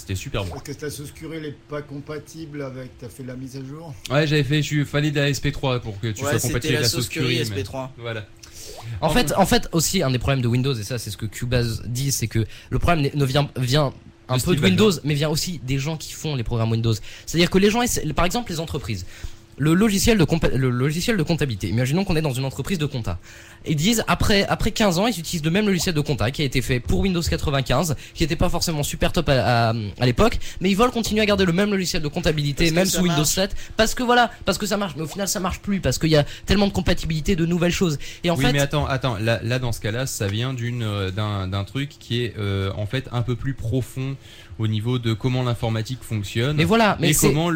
C'était super bon. Parce que ta sauce curry n'est pas compatible avec. T'as fait la mise à jour? Ouais, j'avais fait, fallait de la SP3 pour que tu sois compatible avec la sauce curry. SP3. Voilà. En fait, aussi, un des problèmes de Windows, et ça, c'est ce que Cubase dit, c'est que le problème vient un peu de Windows, mais vient aussi des gens qui font les programmes Windows. C'est-à-dire que les gens, par exemple, les entreprises, le logiciel de comptabilité. Imaginons qu'on est dans une entreprise de compta. Ils disent, après 15 ans, ils utilisent le même logiciel de compta qui a été fait pour Windows 95, qui était pas forcément super top à l'époque, mais ils veulent continuer à garder le même logiciel de comptabilité, même sous Windows 7, parce que ça marche. Mais au final, ça marche plus, parce qu'il y a tellement de compatibilité, de nouvelles choses. Et en fait. Mais attends, là, dans ce cas-là, ça vient d'un truc qui est, en fait, un peu plus profond au niveau de comment l'informatique fonctionne. Mais voilà, mais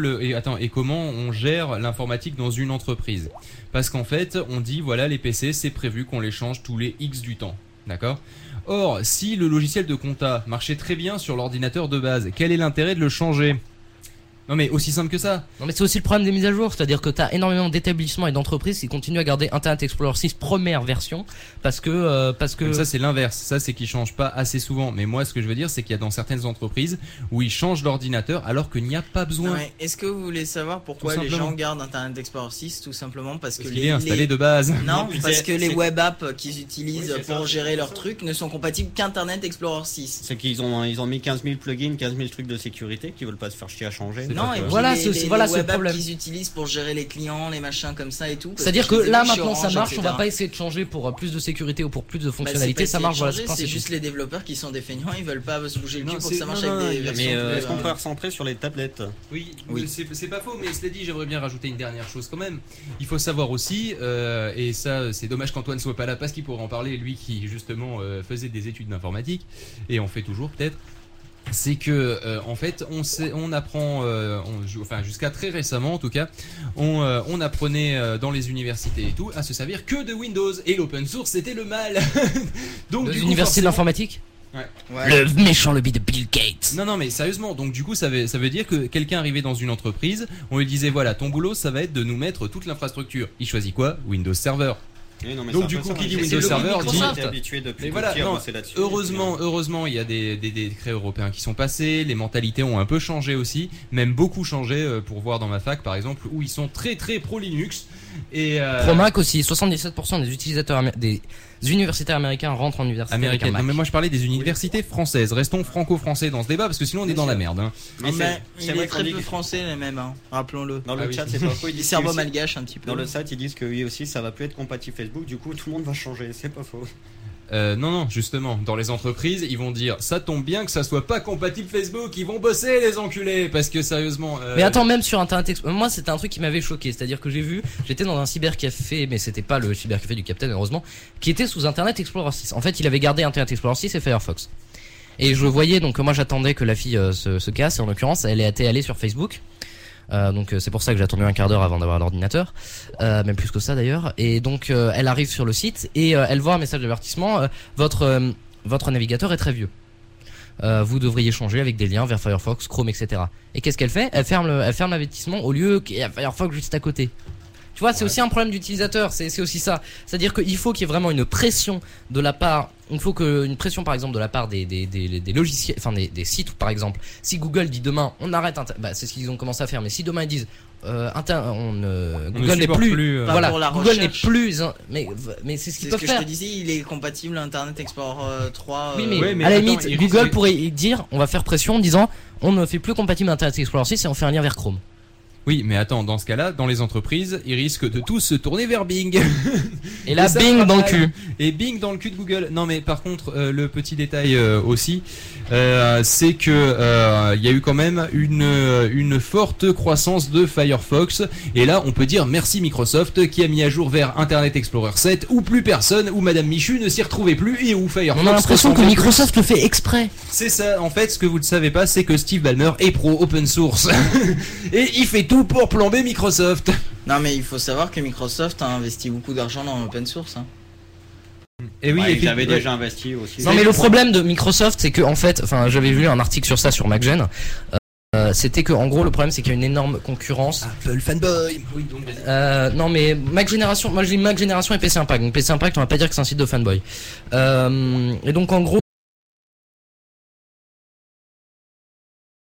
et comment on gère l'informatique dans une entreprise. Parce qu'en fait, on dit voilà, les PC, c'est prévu qu'on les change tous les X du temps. D'accord ? Or, si le logiciel de compta marchait très bien sur l'ordinateur de base, quel est l'intérêt de le changer ? Non mais aussi simple que ça. Non mais c'est aussi le problème des mises à jour, c'est-à-dire que t'as énormément d'établissements et d'entreprises qui continuent à garder Internet Explorer 6 première version parce que Comme ça c'est l'inverse, ça c'est qu'ils changent pas assez souvent. Mais moi ce que je veux dire c'est qu'il y a dans certaines entreprises où ils changent l'ordinateur alors qu'il n'y a pas besoin. Ouais. Est-ce que vous voulez savoir pourquoi les gens gardent Internet Explorer 6? Tout simplement parce que il est installé de base. Non, parce que les web apps qu'ils utilisent pour gérer leurs trucs ne sont compatibles qu'Internet Explorer 6. C'est qu'ils ont mis 15 000 plugins, 15 000 trucs de sécurité qu'ils veulent pas se faire chier à changer. Non, et voilà, les ce web apps problème qu'ils utilisent pour gérer les clients, les machins comme ça et tout. C'est-à-dire que là maintenant ça marche, on va pas essayer de changer pour plus de sécurité ou pour plus de fonctionnalités, ça marche. Voilà, c'est juste les développeurs qui sont des feignants, ils veulent pas se bouger le cul pour que ça marche avec des versions. Mais est-ce qu'on peut recentrer sur les tablettes? Oui. C'est pas faux, mais cela dit, j'aimerais bien rajouter une dernière chose quand même. Il faut savoir aussi, et ça c'est dommage qu'Antoine soit pas là parce qu'il pourrait en parler, lui qui justement faisait des études d'informatique, et on fait toujours peut-être. C'est que en fait on apprend enfin jusqu'à très récemment en tout cas on apprenait dans les universités et tout à se servir que de Windows et l'open source c'était le mal. Donc les universités de l'informatique. Ouais. Le méchant lobby de Bill Gates. Non mais sérieusement, donc du coup ça veut dire que quelqu'un arrivait dans une entreprise, on lui disait voilà ton boulot ça va être de nous mettre toute l'infrastructure. Il choisit quoi? Windows Server. Oui, non, donc du coup qui dit Windows Server dit mais voilà, heureusement il y a des décrets européens qui sont passés, les mentalités ont un peu changé aussi, même beaucoup changé pour voir dans ma fac par exemple où ils sont très très pro Linux et pro Mac aussi. 77% des utilisateurs des universitaires américains rentrent en université américaine. Non mais moi je parlais des universités françaises. Restons franco-français dans ce débat parce que sinon on est dans la merde. Hein. Mais il est très peu français les mêmes, hein. Rappelons-le. Dans le chat c'est pas faux. Ils disent cerveau malgache un petit peu. Dans le chat ils disent que oui aussi ça va plus être compatible Facebook. Du coup tout le monde va changer. C'est pas faux. Non, justement, dans les entreprises, ils vont dire ça tombe bien que ça soit pas compatible Facebook, ils vont bosser les enculés, parce que sérieusement. Mais attends, même sur Internet Explorer, moi c'était un truc qui m'avait choqué, c'est-à-dire que j'étais dans un cybercafé, mais c'était pas le cybercafé du Capitaine heureusement, qui était sous Internet Explorer 6. En fait, il avait gardé Internet Explorer 6 et Firefox. Et je voyais donc moi j'attendais que la fille se casse, et en l'occurrence elle était allée sur Facebook. Donc c'est pour ça que j'ai attendu un quart d'heure avant d'avoir l'ordinateur, même plus que ça d'ailleurs. Et donc elle arrive sur le site et elle voit un message d'avertissement. Votre navigateur est très vieux. Vous devriez changer avec des liens vers Firefox, Chrome, etc. Et qu'est-ce qu'elle fait? Elle ferme l'avertissement au lieu qu'il y a Firefox juste à côté. Tu vois, c'est aussi un problème d'utilisateur, c'est aussi ça. C'est-à-dire qu'il faut qu'il y ait vraiment une pression de la part, une pression par exemple de la part des logiciels, enfin des sites par exemple. Si Google dit demain on arrête, c'est ce qu'ils ont commencé à faire, mais si demain ils disent Google n'est plus, voilà, Google n'est plus, mais c'est ce qu'ils peuvent faire. Ce que je te disais, il est compatible à Internet Explorer 3. Oui, mais à la limite, Google pourrait dire, on va faire pression en disant, on ne fait plus compatible Internet Explorer 6 et on fait un lien vers Chrome. Oui, mais attends, dans ce cas-là, dans les entreprises, ils risquent de tous se tourner vers Bing. Et là, Bing dans le cul. Et Bing dans le cul de Google. Non, mais par contre, le petit détail aussi, c'est que il y a eu quand même une forte croissance de Firefox. Et là, on peut dire merci Microsoft qui a mis à jour vers Internet Explorer 7, où plus personne, où Madame Michu ne s'y retrouvait plus et où Firefox. On a l'impression que Microsoft le fait exprès. C'est ça. En fait, ce que vous ne savez pas, c'est que Steve Ballmer est pro open source et il fait tout pour plomber Microsoft. Non mais il faut savoir que Microsoft a investi beaucoup d'argent dans l'open source. Hein. Et oui, ils avaient déjà investi aussi. Non mais le problème de Microsoft, c'est que en fait, enfin, j'avais vu un article sur ça sur MacGen. C'était que en gros le problème c'est qu'il y a une énorme concurrence. Apple fanboy. Oui, donc non mais Mac Génération, moi je dis Mac Génération et PC Impact. Donc PC Impact, on va pas dire que c'est un site de fanboy. Et donc en gros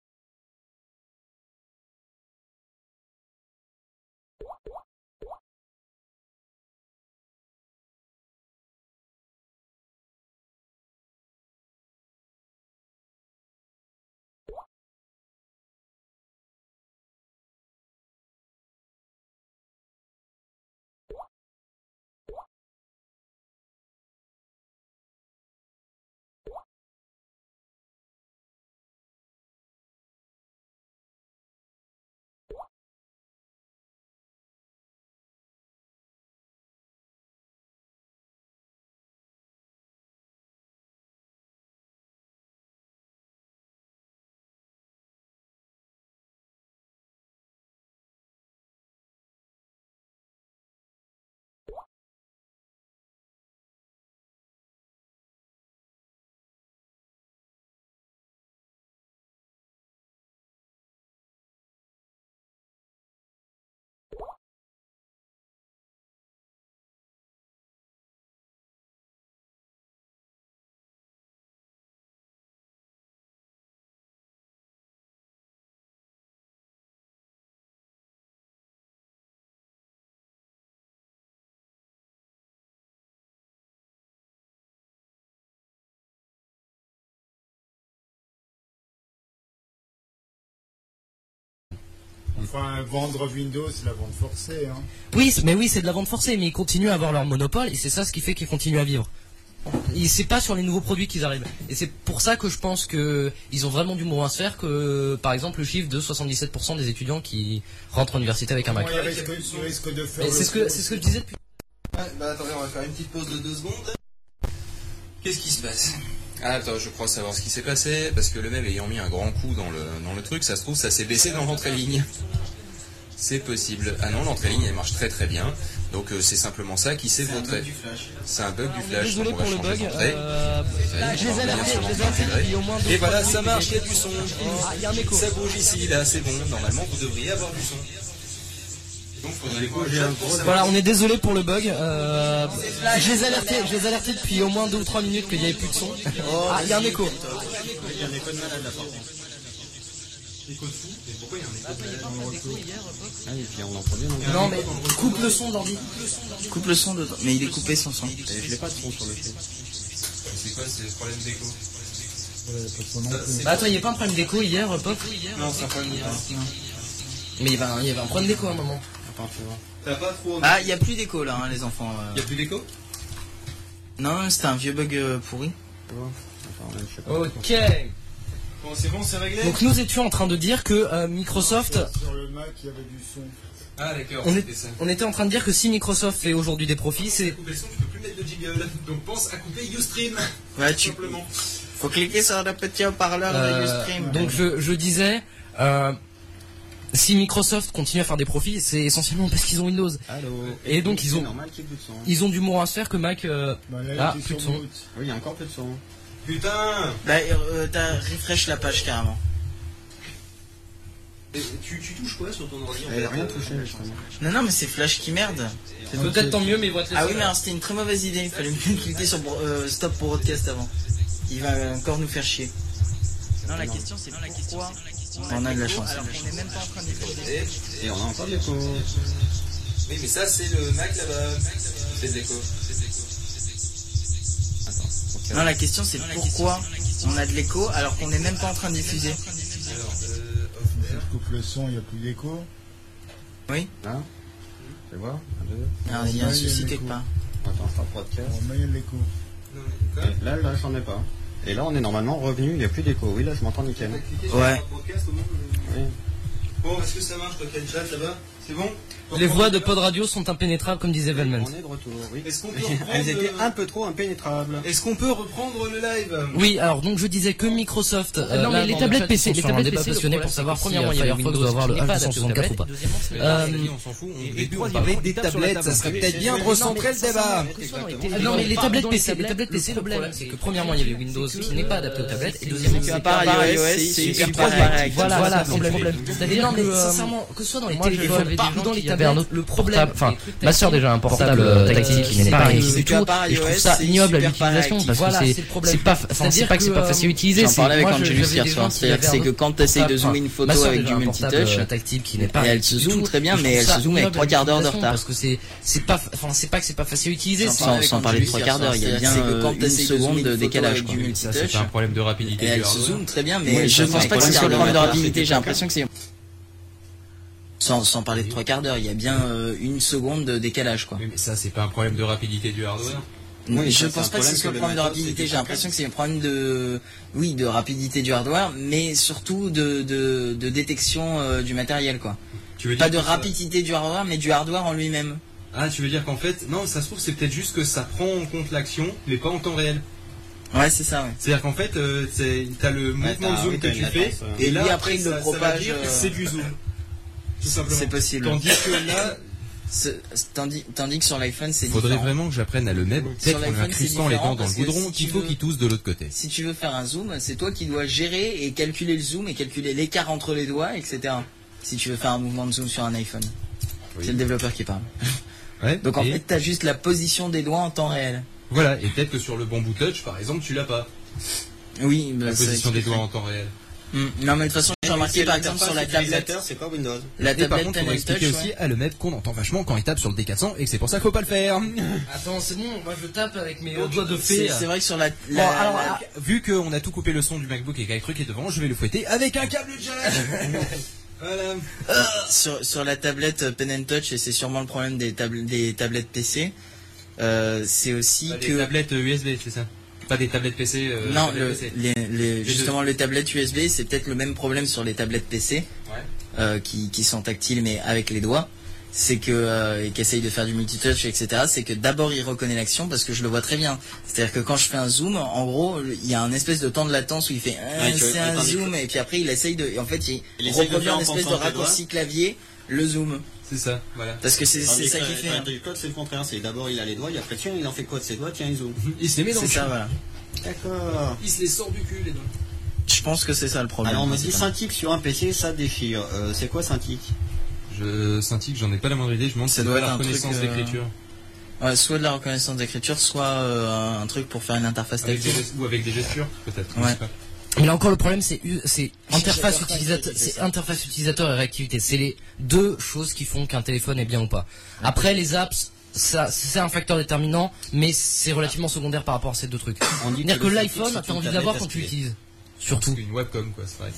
Enfin, vendre Windows, c'est la vente forcée. Hein. Oui, mais oui, c'est de la vente forcée, mais ils continuent à avoir leur monopole et c'est ça ce qui fait qu'ils continuent à vivre. Et c'est pas sur les nouveaux produits qu'ils arrivent. Et c'est pour ça que je pense que ils ont vraiment du mot à se faire que, par exemple, le chiffre de 77% des étudiants qui rentrent en université avec un Mac. Comment ils risquent de faire C'est ce que je disais depuis. Bah attendez, on va faire une petite pause de 2 secondes. Qu'est-ce qui se passe? Ah, attends, je crois savoir ce qui s'est passé, parce que le même ayant mis un grand coup dans le truc, ça se trouve, ça s'est baissé dans l'entrée ligne. C'est possible. Ah non, l'entrée ligne, elle marche très très bien. Donc c'est simplement ça qui s'est vautré. C'est un bug du flash. Désolé donc on va pour le changer bug. d'entrée. Je les ai alertés depuis au moins 2 Et voilà, ça marche, il y a du son. Il y a un écho. Ça bouge ici, là, c'est bon. Normalement, vous devriez avoir du son. Donc, faudrait l'écho, j'ai un gros. Voilà, on est désolé pour le bug. Je les ai alertés depuis au moins 2 ou 3 minutes qu'il n'y avait plus de son. Ah, il y a un écho. Il y a un écho de malade là par contre. Écho de fou. Mais pourquoi il y a un écho de Ah, et puis on entend bien. Non mais coupe le son d'ordi. Coupe le son dedans. Mais il est coupé son son. Je l'ai pas de son sur le fait. C'est quoi, c'est le problème d'écho? Bah attends, il n'y avait pas un problème d'écho hier, Pop? Non, c'est un problème de Mais il y avait un problème d'écho à un moment. Attends, tu vois. T'as pas trop. Ah, il n'y a plus d'écho là, hein, les enfants. Y a plus d'écho? Non, c'était un vieux bug pourri. Tu vois. Enfin, même, je sais pas. Ok. Bon, c'est bon, c'est réglé? Donc nous étions en train de dire que Microsoft... Sur le Mac, il y avait du son. Ah, d'accord, On, c'était ça. on était en train de dire que si Microsoft fait aujourd'hui des profits, c'est... Couper le son, tu peux plus mettre de jiggle. Donc pense à couper Ustream. Ouais, Tout simplement. Faut cliquer sur le petit haut-parleur de Ustream. Donc je disais... si Microsoft continue à faire des profits, c'est essentiellement parce qu'ils ont Windows. Allô. Et donc ils ont... C'est normal qu'il y ait plus de son. Ils ont du mot à se faire que Mac... Bah, là, il était plus de sur son. mute. Oui, il y a encore plus de son. Putain! Bah, t'as refresh la page carrément. Et tu touches quoi sur ton ordi? Elle a rien touché justement. Non, mais c'est Flash qui merde. C'est peut-être tant mieux, mais voit Ah oui, mais alors c'était une très mauvaise idée. Il fallait cliquer sur stop pour podcast avant. Il va encore nous faire chier. Non, la question c'est pourquoi on a de la chance. Alors qu'on est même pas en train de diffuser. Et on a encore de l'écho. Oui, mais ça, c'est le Mac là-bas. C'est des échos. Non, la question c'est pourquoi on a de l'écho alors qu'on est même pas en train de diffuser. Alors, Si tu coupes le son, il n'y a plus d'écho. Oui. Hein? Tu vois? Un, deux. Alors, il y a un souci quelque part. Attends, stop podcast. On met l'écho. Et là, j'en ai pas. Et là, on est normalement revenu, il n'y a plus d'écho. Oui, là, je m'entends nickel. Ouais. Oui. Bon, est-ce que ça marche, toi, quel chat là-bas? C'est bon? Les voix de Pod Radio sont impénétrables, comme disait Velman. On est de retour, oui. Est-ce qu'on peut reprendre Elles étaient un peu trop impénétrables. Est-ce qu'on peut reprendre le live? Oui, alors donc je disais que Microsoft. Non, mais les tablettes PC, les tablettes PC, passionnés pour savoir premièrement il y avait Firefox Windows doit avoir le H264 ou pas. On s'en fout, on début, on parlait des tablettes, ça serait peut-être bien de recentrer le débat. Non mais les tablettes PC, le problème c'est que premièrement il y avait Windows qui n'est pas adapté aux tablettes et deuxièmement À part iOS, c'est super pareil. voilà c'est le problème. C'est-à-dire que sincèrement que ce soit dans les téléphones ou dans les tablettes, le problème. Enfin, ma soeur déjà un portable tactile qui n'est pas réussi du tout, et je trouve ça ignoble à l'utilisation parce que c'est pas, enfin c'est pas que c'est pas facile à utiliser. J'en parlais avec moi, Angelus hier soir, c'est-à-dire que c'est que quand tu essayes de zoomer une photo avec du multitouch, tactile qui n'est pas et elle se zoome très bien, mais elle se zoome avec 3 quarts d'heure de retard. Parce que c'est pas, enfin c'est pas que c'est pas facile à utiliser. Sans parler de 3 quarts d'heure, il y a bien une seconde de décalage du multitouch. C'est un problème de Et rapidité. elle se zoome très bien, mais je pense pas que ce soit le problème de rapidité, j'ai l'impression que c'est... Sans parler de 3 quarts d'heure, il y a bien une seconde de décalage, quoi. Mais ça, c'est pas un problème de rapidité du hardware. Oui, je pense pas que ce soit le problème de rapidité, j'ai l'impression que c'est un problème de, oui, de rapidité du hardware, mais surtout de détection du matériel, quoi. Tu veux dire Pas de rapidité du hardware, mais du hardware en lui-même. Ah, tu veux dire qu'en fait, non, ça se trouve, c'est peut-être juste que ça prend en compte l'action, mais pas en temps réel. Ouais, c'est ça, ouais. C'est-à-dire qu'en fait, t'as le mouvement de zoom que tu fais, et là, lui, après, il le ça va propage, dire que c'est du zoom. Tout simplement. C'est possible. Tandis que là, Tandis que sur l'iPhone, c'est faudrait différent. vraiment que j'apprenne à le mettre, Sur peut-être en l'iPhone, incrustant c'est les dents différent dans le parce que goudron, si qu'il tu faut veux- qu'ils toussent de l'autre côté. Si tu veux faire un zoom, c'est toi qui dois gérer et calculer le zoom et calculer l'écart entre les doigts, etc. Si tu veux faire un mouvement de zoom sur un iPhone. Oui. C'est le développeur qui parle. Ouais, Donc en et fait, t'as juste la position des doigts en temps réel. voilà, et peut-être que sur le bamboo touch, par exemple, tu l'as pas. Oui, La position des doigts en temps réel. Non, mais de toute façon, j'ai remarqué par exemple sur la tablette. C'est pas Windows. La Et par tablette contre, on va Panel expliquer Touch, aussi ouais. à le mettre qu'on entend vachement quand il tape sur le D400 et que c'est pour ça qu'il faut pas le faire. Attends, c'est bon, moi je tape avec mes doigts de C'est fée. c'est vrai que sur la. Bon, alors, vu qu'on a tout coupé le son du MacBook et qu'avec truc est devant, je vais le fouetter avec un câble jack. Voilà. Sur la tablette Pen & Touch, et c'est sûrement le problème des tablettes PC, c'est aussi que... Des tablettes USB, c'est ça? Pas des tablettes PC. Non, PC. justement, les tablettes USB, c'est peut-être le même problème sur les tablettes PC, qui sont tactiles mais avec les doigts. C'est que et qui essaye de faire du multitouch, etc. C'est que d'abord il reconnaît l'action, parce que je le vois très bien. C'est-à-dire que quand je fais un zoom, en gros, il y a un espèce de temps de latence où il fait c'est un zoom, et puis après il essaye de, et en fait il reproduit un espèce de raccourci clavier, le zoom. C'est ça, voilà. Parce que c'est ça qui fait. Le code, c'est le contraire. C'est d'abord il a les doigts, et après tiens, il en fait quoi de ses doigts, tiens, il zoome. Il se les met dans le C'est ça, voilà. D'accord. Il se les sort du cul, les doigts. Je pense que c'est ça le problème. Alors on me dit Cintiq sur un PC, ça déchire. C'est quoi Cintiq? Cintiq, j'en ai pas la moindre idée, je me demande si Ça c'est doit de être la un reconnaissance truc, d'écriture. Ouais, soit de la reconnaissance d'écriture, soit un truc pour faire une interface tactile. Ou avec des gestures, peut-être. Ouais. Mais là encore le problème c'est interface utilisateur et réactivité. C'est les deux choses qui font qu'un téléphone est bien ou pas. Après les apps, ça c'est un facteur déterminant, mais c'est relativement secondaire par rapport à ces deux trucs. C'est-à-dire que l'iPhone, t'as envie d'avoir quand tu l'utilises. Surtout. Une webcam, quoi, c'est vrai.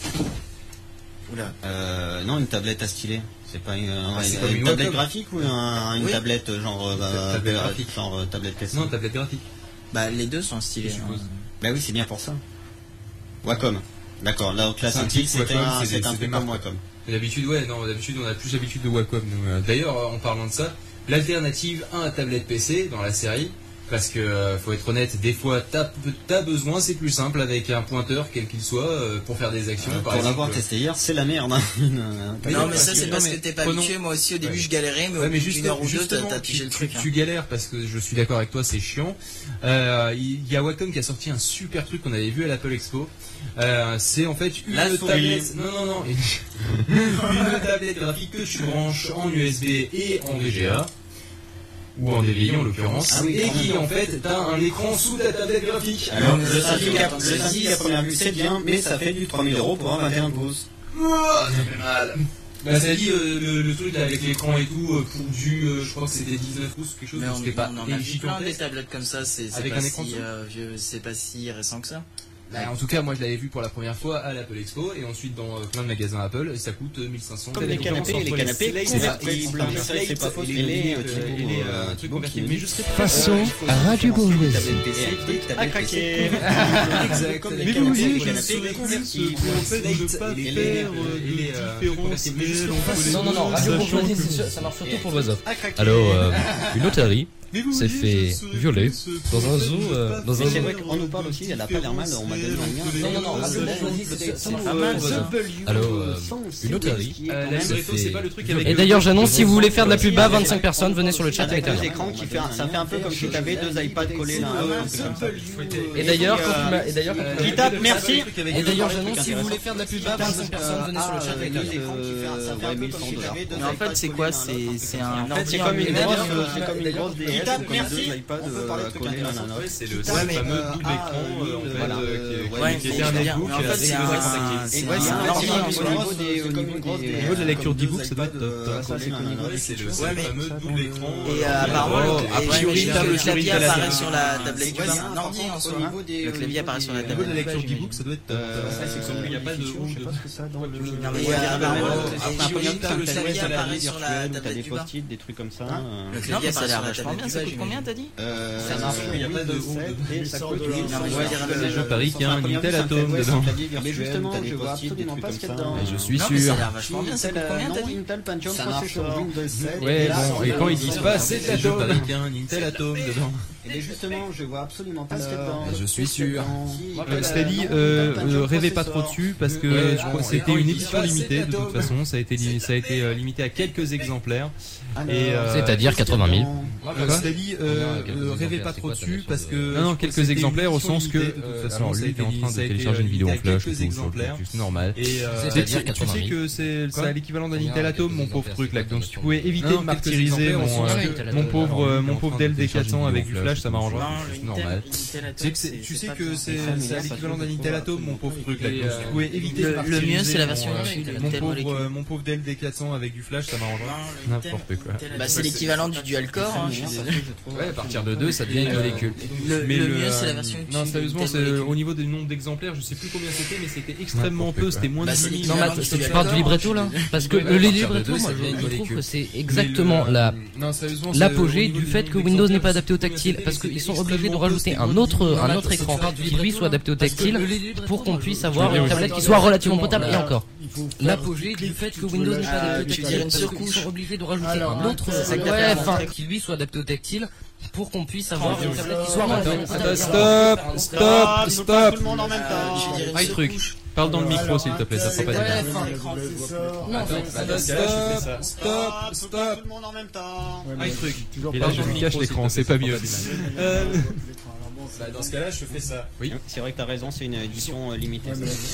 Oula. Non, une tablette à stylet. C'est pas une une tablette webcam. graphique ou une tablette genre tablette graphique. genre tablette PC? Non, tablette graphique. Bah les deux sont stylés. Je suppose. Bah oui, c'est bien pour ça. Wacom. D'accord. Là, donc la Cintiq, c'était un truc comme Wacom. D'habitude, d'habitude on a plus l'habitude de Wacom. D'ailleurs, en parlant de ça, l'alternative à un tablette PC dans la série, parce que faut être honnête, des fois t'as besoin, c'est plus simple avec un pointeur quel qu'il soit pour faire des actions. Pour l'avoir testé hier, c'est la merde. Non mais ça c'est parce que t'es pas habitué. Moi aussi au début je galérais, mais au bout d'une heure ou deux t'as pigé le truc. Tu galères parce que je suis d'accord avec toi, c'est chiant. Il y a Wacom qui a sorti un super truc qu'on avait vu à l'Apple Expo. C'est en fait une tablette. Non. Une tablette graphique que tu branches en USB et en VGA. Ou en DVI en l'occurrence, et qui en fait t'as un écran sous ta tablette graphique. Alors le Cintiq à première vue c'est bien, mais ça fait du 3000 € pour un 21 pouces. Ça fait mal. Bah ça dit le truc là, avec l'écran et tout pour du je crois que c'était 19 pouces quelque chose. Mais c'était pas on a vu plein des tablettes comme ça, c'est avec pas un écran si vieux, c'est pas si récent que ça. Bah, en tout cas, moi je l'avais vu pour la première fois à l'Apple Expo et ensuite dans plein de magasins Apple et ça coûte 1500. Comme les canapés, c'est pas faux. Mais je serais Façon à Radio Bourgeoisie. À craquer. Exact. Mais vous aussi, Non, Radio Bourgeoisie, ça marche surtout pour l'oiseau. Alors, une otarie s'est fait violer dans un zoo. C'est vrai qu'on nous parle aussi, elle a pas l'air mal, on m'a donné un lien. Non, Radio Bourgeoisie, ça marche surtout pour l'oiseau. Alors, une otarie s'est fait... Et d'ailleurs, j'annonce, si vous voulez faire de la pub à 25 personnes, venez sur le chat avec deux écrans qui fait, ça fait un peu comme si t'avais deux iPads collés l'un à l'autre. Et d'ailleurs, Qui tape, merci. Et d'ailleurs, j'annonce, si vous voulez faire de la pub à 25 personnes, venez sur le chat avec deux écrans qui fait, ça fait un peu comme si t'avais deux Mais en fait c'est quoi? C'est un c'est comme une grosse DS, comme deux iPads collés l'un à l'autre. C'est le fameux double écran qui était un netbook. En fait c'est un ordi Au niveau de la lecture d'e-book, ça doit être c'est le fameux double écran. Et apparemment le clavier apparaît sur la tablette. C'est un ordi en soi. Le clavier apparaît sur la tablette. Au niveau de la lecture d'e-book, ça doit être il n'y a pas de Et apparemment le clavier apparaît sur la T'as tablette des du bas. post-it, des trucs comme ça. Le clavier apparaît sur la tablette du bas. Combien t'as dit? Ça marche, il n'y a pas de et ça coûte Je parie qu'il y a un Intel Atom dedans. Mais justement, je vois absolument pas ce qu'il y a dedans. Je suis Non mais ça sûr. a l'air vachement bien. Ça coûte combien t'as dit? Intel Pentium Ça marche processeur sur Windows 7. Ouais, bon, et quand ils disent pas c'est de la je parie qu'il y a un Intel Atom dedans. Et justement, je vois absolument pas ce qu'il y a dedans. Je suis sûr. Stally, rêvez pas trop dessus parce que c'était une édition limitée de toute façon, ça a été limité à quelques exemplaires. C'est-à-dire 80 000. Stally, rêvez pas trop dessus parce que Non, quelques exemplaires au sens que de toute façon, lui était en train de télécharger une vidéo en flash, c'est normal. Et C'est-à-dire tu 80 sais 000. que c'est l'équivalent d'un Intel Atom, mon pauvre truc là. Donc si tu pouvais éviter de martyriser mon pauvre Dell D400 avec du flash. flash, ça m'arrangerait. Normal. Tu sais que c'est à l'équivalent d'un Intel Atom, mon pauvre truc là. Tu pouvais éviter le mieux, c'est la version mon pauvre Dell D400 avec du flash, ça m'arrangerait. N'importe quoi. Bah, c'est l'équivalent du dual core. Hein, ouais, à partir de 2, ça devient une molécule. Le mieux, c'est la version. Non, sérieusement, au niveau du nombre d'exemplaires, je sais plus combien c'était, mais c'était extrêmement peu. C'était moins de 10 000. Non, mais tu parles du libretto là? Parce que le libretto, moi, je trouve que c'est exactement l'apogée du fait que Windows n'est pas adapté au tactile, parce qu'ils sont obligés de rajouter un autre écran qui lui soit adapté au tactile pour qu'on puisse avoir une tablette qui soit relativement potable. Et encore, l'apogée du fait que Windows n'est pas adapté au tactile, parce qu'ils sont obligés de rajouter un autre écran qui lui soit adapté au tactile pour qu'on puisse avoir une tablette qui soit relativement potable. Stop. Tout le monde en même temps. High truc. Parle dans le micro s'il te plaît, ça sera pas bien. Stop. Tout le monde en même temps. High truc. Et là je lui cache l'écran, c'est pas mieux. Dans ce cas-là, je fais ça. Oui. C'est vrai que t'as raison, c'est une édition limitée.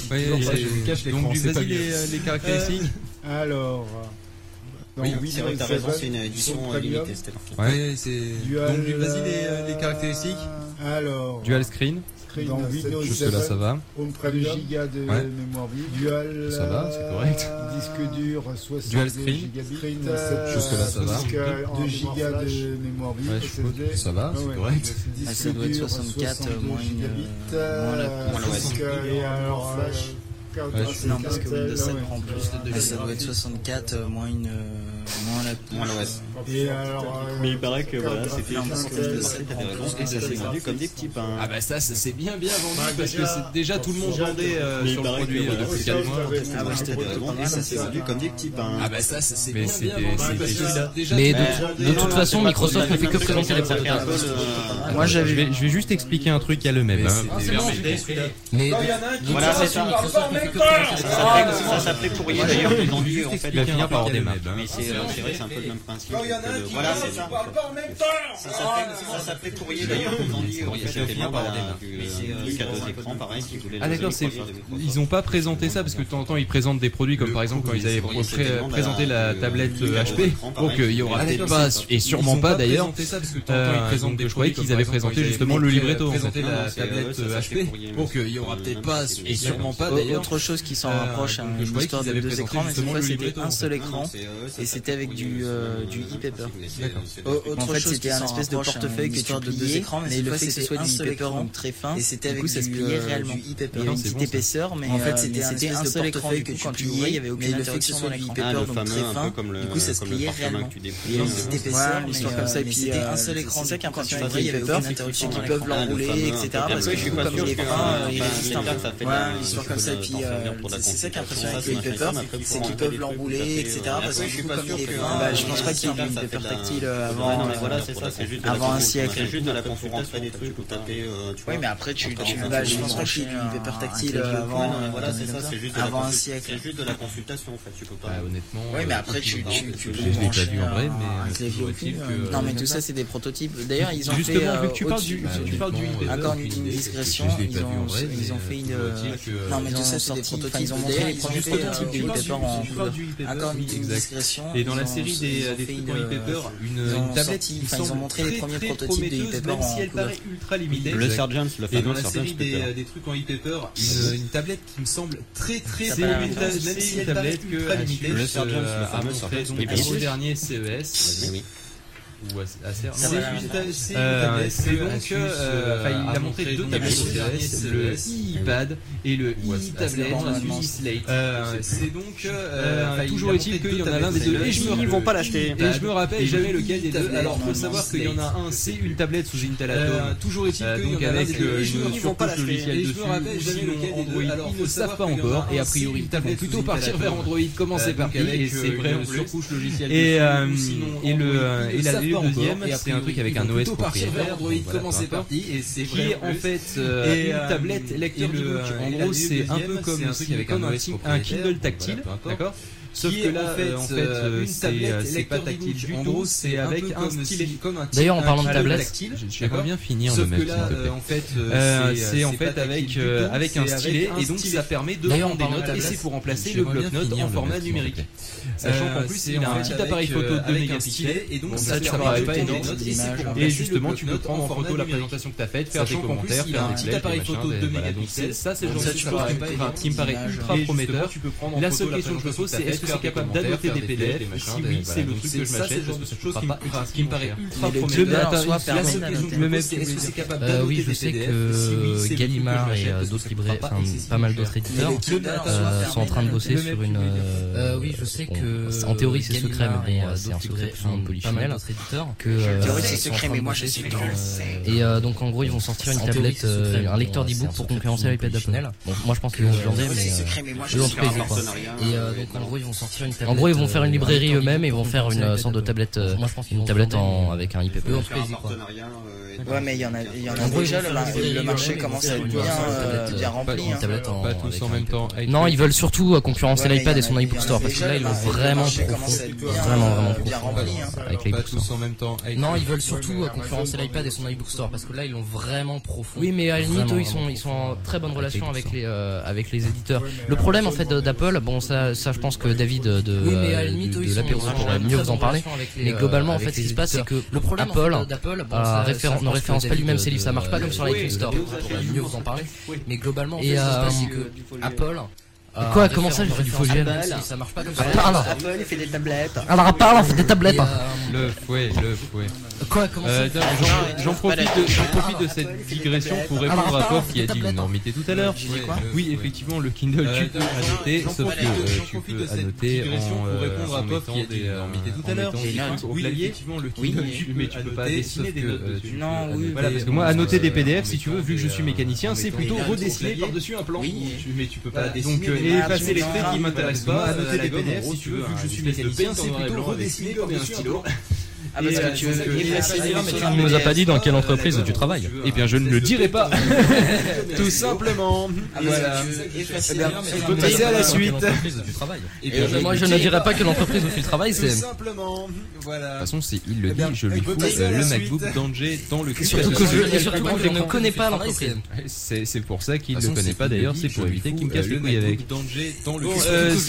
Donc vas-y les caractéristiques. Alors. Oui, c'est vrai que t'as raison, c'est une édition limitée, c'était marqué. Ouais, c'est. Donc vas-y les caractéristiques. Alors. Dual screen. Dans Windows Jusque là ça va. Home Premium, 2 Go de mémoire vive. Dual. Ça va, c'est correct. Disque dur, 62 Dual screen. gigabits. Jusque là ça va. 2 Go de mémoire vive. Ouais, je suppose que ça va, c'est correct. Ça doit être 64 moins l'OS. Et alors. Non, parce que Windows 7 prend plus de 2 ça doit être 64 moins l'OS. Et alors. Mais il paraît que voilà, c'était une et ça s'est vendu comme des petits pains. Ah bah ça c'est bien vendu parce que c'est déjà tout le monde vendait sur le produit depuis 4 mois. Ah ouais, c'était et ça s'est vendu comme des petits pains. Ah bah ça c'est mais bien vendu. Mais de toute façon, Microsoft ne fait que présenter les prototypes. Moi je vais juste expliquer un truc à le même. Mais voilà, c'est ça. Ça s'appelait courrier d'ailleurs, ils ont dit en fait il va finir par avoir des maps. Mais c'est vrai que c'est un peu le même principe. Voilà, c'est ça. Ça s'appelait courrier d'ailleurs, ils ont dit en fait c'était bien du cadeau d'écran pareil qui voulait. Ah d'accord, ils ont pas présenté ça parce que de temps en temps ils présentent des produits comme par exemple quand ils avaient présenté la tablette HP. Donc il y aura peut-être pas et sûrement pas d'ailleurs. Je croyais qu'ils avaient présenté justement le libretto. Présenté la tablette HP. Donc il y aura peut-être pas et sûrement pas d'ailleurs. Autre chose qui s'en rapproche, une histoire de 2 écrans, mais cette fois c'était un seul écran et c'était avec du e-paper. En fait c'était un espèce de portefeuille que tu pliais, mais le fait que ce soit du e-paper donc très fin, et c'était avec ça se pliait réellement. Il y avait une petite épaisseur, mais en fait c'était un seul écran que tu pliais, il y avait aucune interaction dans l'écran. Donc très fin, du coup ça se pliait réellement. Il y avait une petite épaisseur, une histoire comme ça, et puis c'était un seul écran. C'est ça qui impressionnait, il y avait aucune interaction, qui peuvent l'enrouler, etc. Parce que du coup comme il est fin, il résiste un peu. Voilà, une histoire comme ça, et puis c'est ça qui impressionne avec le e-paper, c'est qu'ils peuvent l'enrouler, etc. Parce que du coup, comme il est fin, je pense pas qu'il y ait eu une e-paper tactile avant un siècle. C'est juste de la consultation des trucs où taper. Oui, mais après, je pense pas qu'il y ait eu une e-paper tactile avant un siècle. C'est juste de la consultation en fait, tu peux pas. Honnêtement. Oui, mais après, je l'ai pas vu en vrai, mais non, mais tout ça, c'est des prototypes. D'ailleurs, ils ont fait. Justement, vu que tu parles du encore une discrétion, ils ont fait une. Non, mais tout ça, c'est des prototypes. Ils ont montré les premiers prototypes de e-paper en encore une discrétion. Et dans la série des trucs en e-paper, une tablette qui ils ont montré les premiers prototypes de e-paper même si elle paraît ultra limitée. Le Sergeant, le fameux. Et dans la série des trucs en e-paper, une tablette qui me semble très même si une tablette ultra limitée. Le Sergeant, le fameux Sergeant. Au dernier CES. Ou assez rare. C'est donc, il a montré 2 tablettes CES, le e-pad et le e-tablet e-slate. C'est donc, toujours est-il qu'il y en a l'un des deux. Et ils vont pas l'acheter. Et je me rappelle jamais lequel des deux. Alors, faut savoir qu'il y en a un, c'est une tablette sous Intel Atom. Toujours est-il qu'il y en a avec une surcouche logicielle dessus. Sinon, Android, ils ne savent pas encore. Et a priori, ils vont plutôt partir vers Android. Commencer par qui. Et c'est vrai en surcouche logicielle. Et le deuxième, c'est un truc avec un OS propriétaire. Android, commencer par qui. Et c'est qui est en fait une tablette lecteur d'e-book. En gros, c'est un peu comme un truc avec un OS, un Kindle tactile, d'accord? Sauf que là, en fait, c'est pas tactile du tout, c'est avec un stylet. D'ailleurs, en parlant de tablette, j'aimerais bien finir le mettre, s'il te plaît. En fait, c'est en fait avec un stylet, et donc ça permet de prendre des notes, et c'est pour remplacer le bloc-notes en format numérique. Sachant qu'en plus, il a un petit appareil photo de 2 mégapixels, et donc ça ne paraît pas énorme. Et justement, tu peux prendre en photo la présentation que tu as faite, faire des commentaires, faire des petits appareils photo de 2 mégapixels. Ça, c'est le genre de choses qui me paraît ultra prometteur. La seule question que je me pose, c'est est-ce que c'est capable d'adopter des PDF? Si oui, c'est le truc que je m'achète, parce que c'est quelque chose qui me paraît ultra prometteur. La seule question que je me mets, est-ce que c'est capable d'adopter des PDF? oui, je sais que Gallimard et d'autres libraires, enfin pas mal d'autres éditeurs sont en train de bosser sur une. Oui, je sais que. En théorie, c'est secret, mais bon, c'est un secret de Polichinelle. En théorie, c'est secret, mais moi je suis Et donc en gros, ils vont sortir une tablette, un lecteur d'e-book pour concurrencer l'iPad d'Apple. Bon, moi je pense qu'ils vont se lancer, mais eux en tout cas ils ont pas. Et donc en gros, ils vont sortir une tablette. En gros, ils vont faire une librairie eux-mêmes et ils vont faire une sorte de tablette. Moi je pense une tablette avec un IPP. Ouais, mais il y en a déjà, le marché commence à être bien rempli. Pas tous en même temps. Non, ils veulent surtout concurrencer l'iPad et son iBook Store parce que là ils l'ont vraiment profond, vraiment profond avec l'iBook Store. Non, ils veulent surtout concurrencer l'iPad et son iBook Store parce que là ils l'ont vraiment profond. Oui, mais à la limite eux ils sont en très bonne relation avec les éditeurs. Le problème en fait d'Apple, bon ça je pense que David de l'apéro pourrait mieux vous en parler. Mais globalement en fait ce qui se passe c'est que Apple ne référence pas lui-même ses livres, ça marche pas comme sur l'iTunes Store. Je pourrais mieux vous en parler. Mais globalement, et Apple. Quoi? Comment ça, il fait du faux GL? Ça marche pas comme ça. Apple, il fait des tablettes. Alors Apple, on fait des tablettes. Le fouet. Quoi? Comment ça? J'en profite de cette digression pour répondre à Pop qui a dit une énormité tout à l'heure. Oui, effectivement, le Kindle, tu peux annoter, sauf que tu peux annoter en mettant des énormités tout à l'heure. Au clavier, effectivement, le Kindle, mais tu peux pas dessiner des notes dessus. Non, oui. Voilà, parce que moi, annoter des PDF, si tu veux, vu que je suis mécanicien, c'est plutôt redessiner par-dessus un plan. Mais tu peux pas dessiner. Et effacer les traits qui m'intéressent pas, annoter des PDF, si tu veux, vu que je suis mécanicien, c'est plutôt redessiner comme un stylo. Ah, parce que tu veux effacer, mais tu ne nous as pas dit dans quelle entreprise tu travailles. Eh bien, je ne le dirai pas. Tout simplement. Voilà. On peut passer à la suite. Moi, je ne dirai pas quelle entreprise où tu travailles. Tout simplement. Voilà. De toute façon, il le dit, je lui fous le MacBook d'Angers dans le cul. Surtout que je ne connais pas l'entreprise. C'est pour ça qu'il ne le connaît pas d'ailleurs, c'est pour éviter qu'il me casse les couilles avec. D'Angers dans le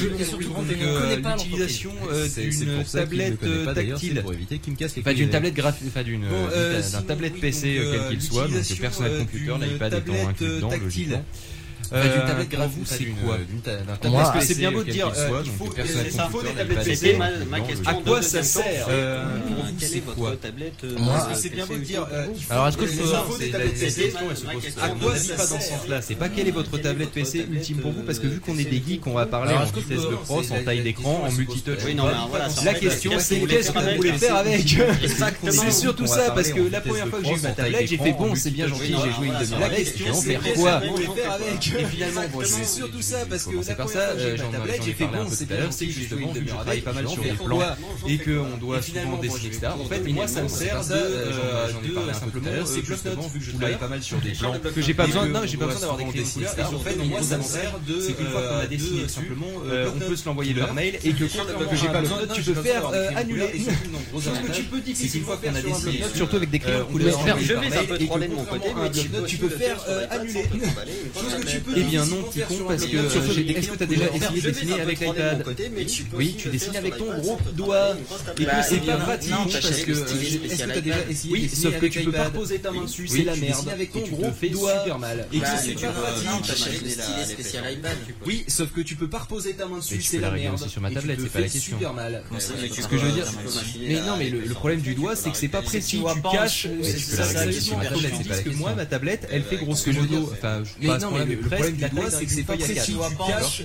cul. L'utilisation d'une tablette tactile. Pas d'une tablette graphique, d'un tablette PC quel qu'il soit, donc personnel computer, l'iPad étant inclus dedans, logiquement. D'une tablette graphique, c'est quoi? Parce que c'est bien beau de dire il faut des tablettes PC. À quoi ça sert? Quelle est votre tablette? C'est bien beau de dire alors est-ce que il faut des tablettes PC? À quoi ça pas dans ce sens-là? C'est pas quelle est votre tablette PC ultime pour vous? Parce que vu qu'on est des geeks, on va parler en vitesse de crosse, en taille d'écran, en multitouch. La question c'est qu'est-ce que vous voulez faire avec? C'est surtout ça, parce que la première fois que j'ai eu ma tablette, j'ai fait bon, c'est bien gentil, j'ai joué une demi-heure avec. La question c'est faire quoi? Et finalement, c'est surtout ça, parce que la première fois que j'ai eu ma tablette, j'ai fait bon, c'est bien, c'est justement, vu que je travaille pas mal sur des plans et qu'on doit souvent dessiner, etc. En fait, moi, ça me sert j'en ai parlé simplement, c'est justement, vu que je travaille pas mal sur des plans, que j'ai pas besoin, j'ai pas besoin d'avoir des clés dessiner, et en fait, moi, ça me sert c'est qu'une fois qu'on a dessiné simplement, on peut se l'envoyer par mail, et que quand j'ai pas besoin de notes, tu peux faire annuler. Chose que tu peux difficilement faire sur un bloc-notes, surtout avec des crayons de couleur. Je vais un peu troller de mon côté, mais tu peux faire annuler. Chose que tu peux. Eh bien non, petit con, parce que est-ce que tu as déjà essayé de dessiner avec l'iPad? Oui, tu dessines avec ton gros doigt. Et que c'est pas pratique, parce que est-ce que tu as déjà essayé? Oui, sauf que tu peux pas poser ta main dessus, c'est la merde. Avec ton gros doigt, super mal. Et que c'est pas pratique. Oui, sauf que tu peux pas reposer ta main dessus, c'est la merde. Sur ma tablette, c'est pas la question. Super mal. Ce que je veux dire. Mais non, mais le problème du doigt, c'est que c'est pas précis. Tu caches. C'est ça, sur ma tablette, c'est pas que moi, ma tablette, elle fait grosso modo. Enfin, je passe quand même le problème du doigt, c'est que c'est pas précis. Tu caches.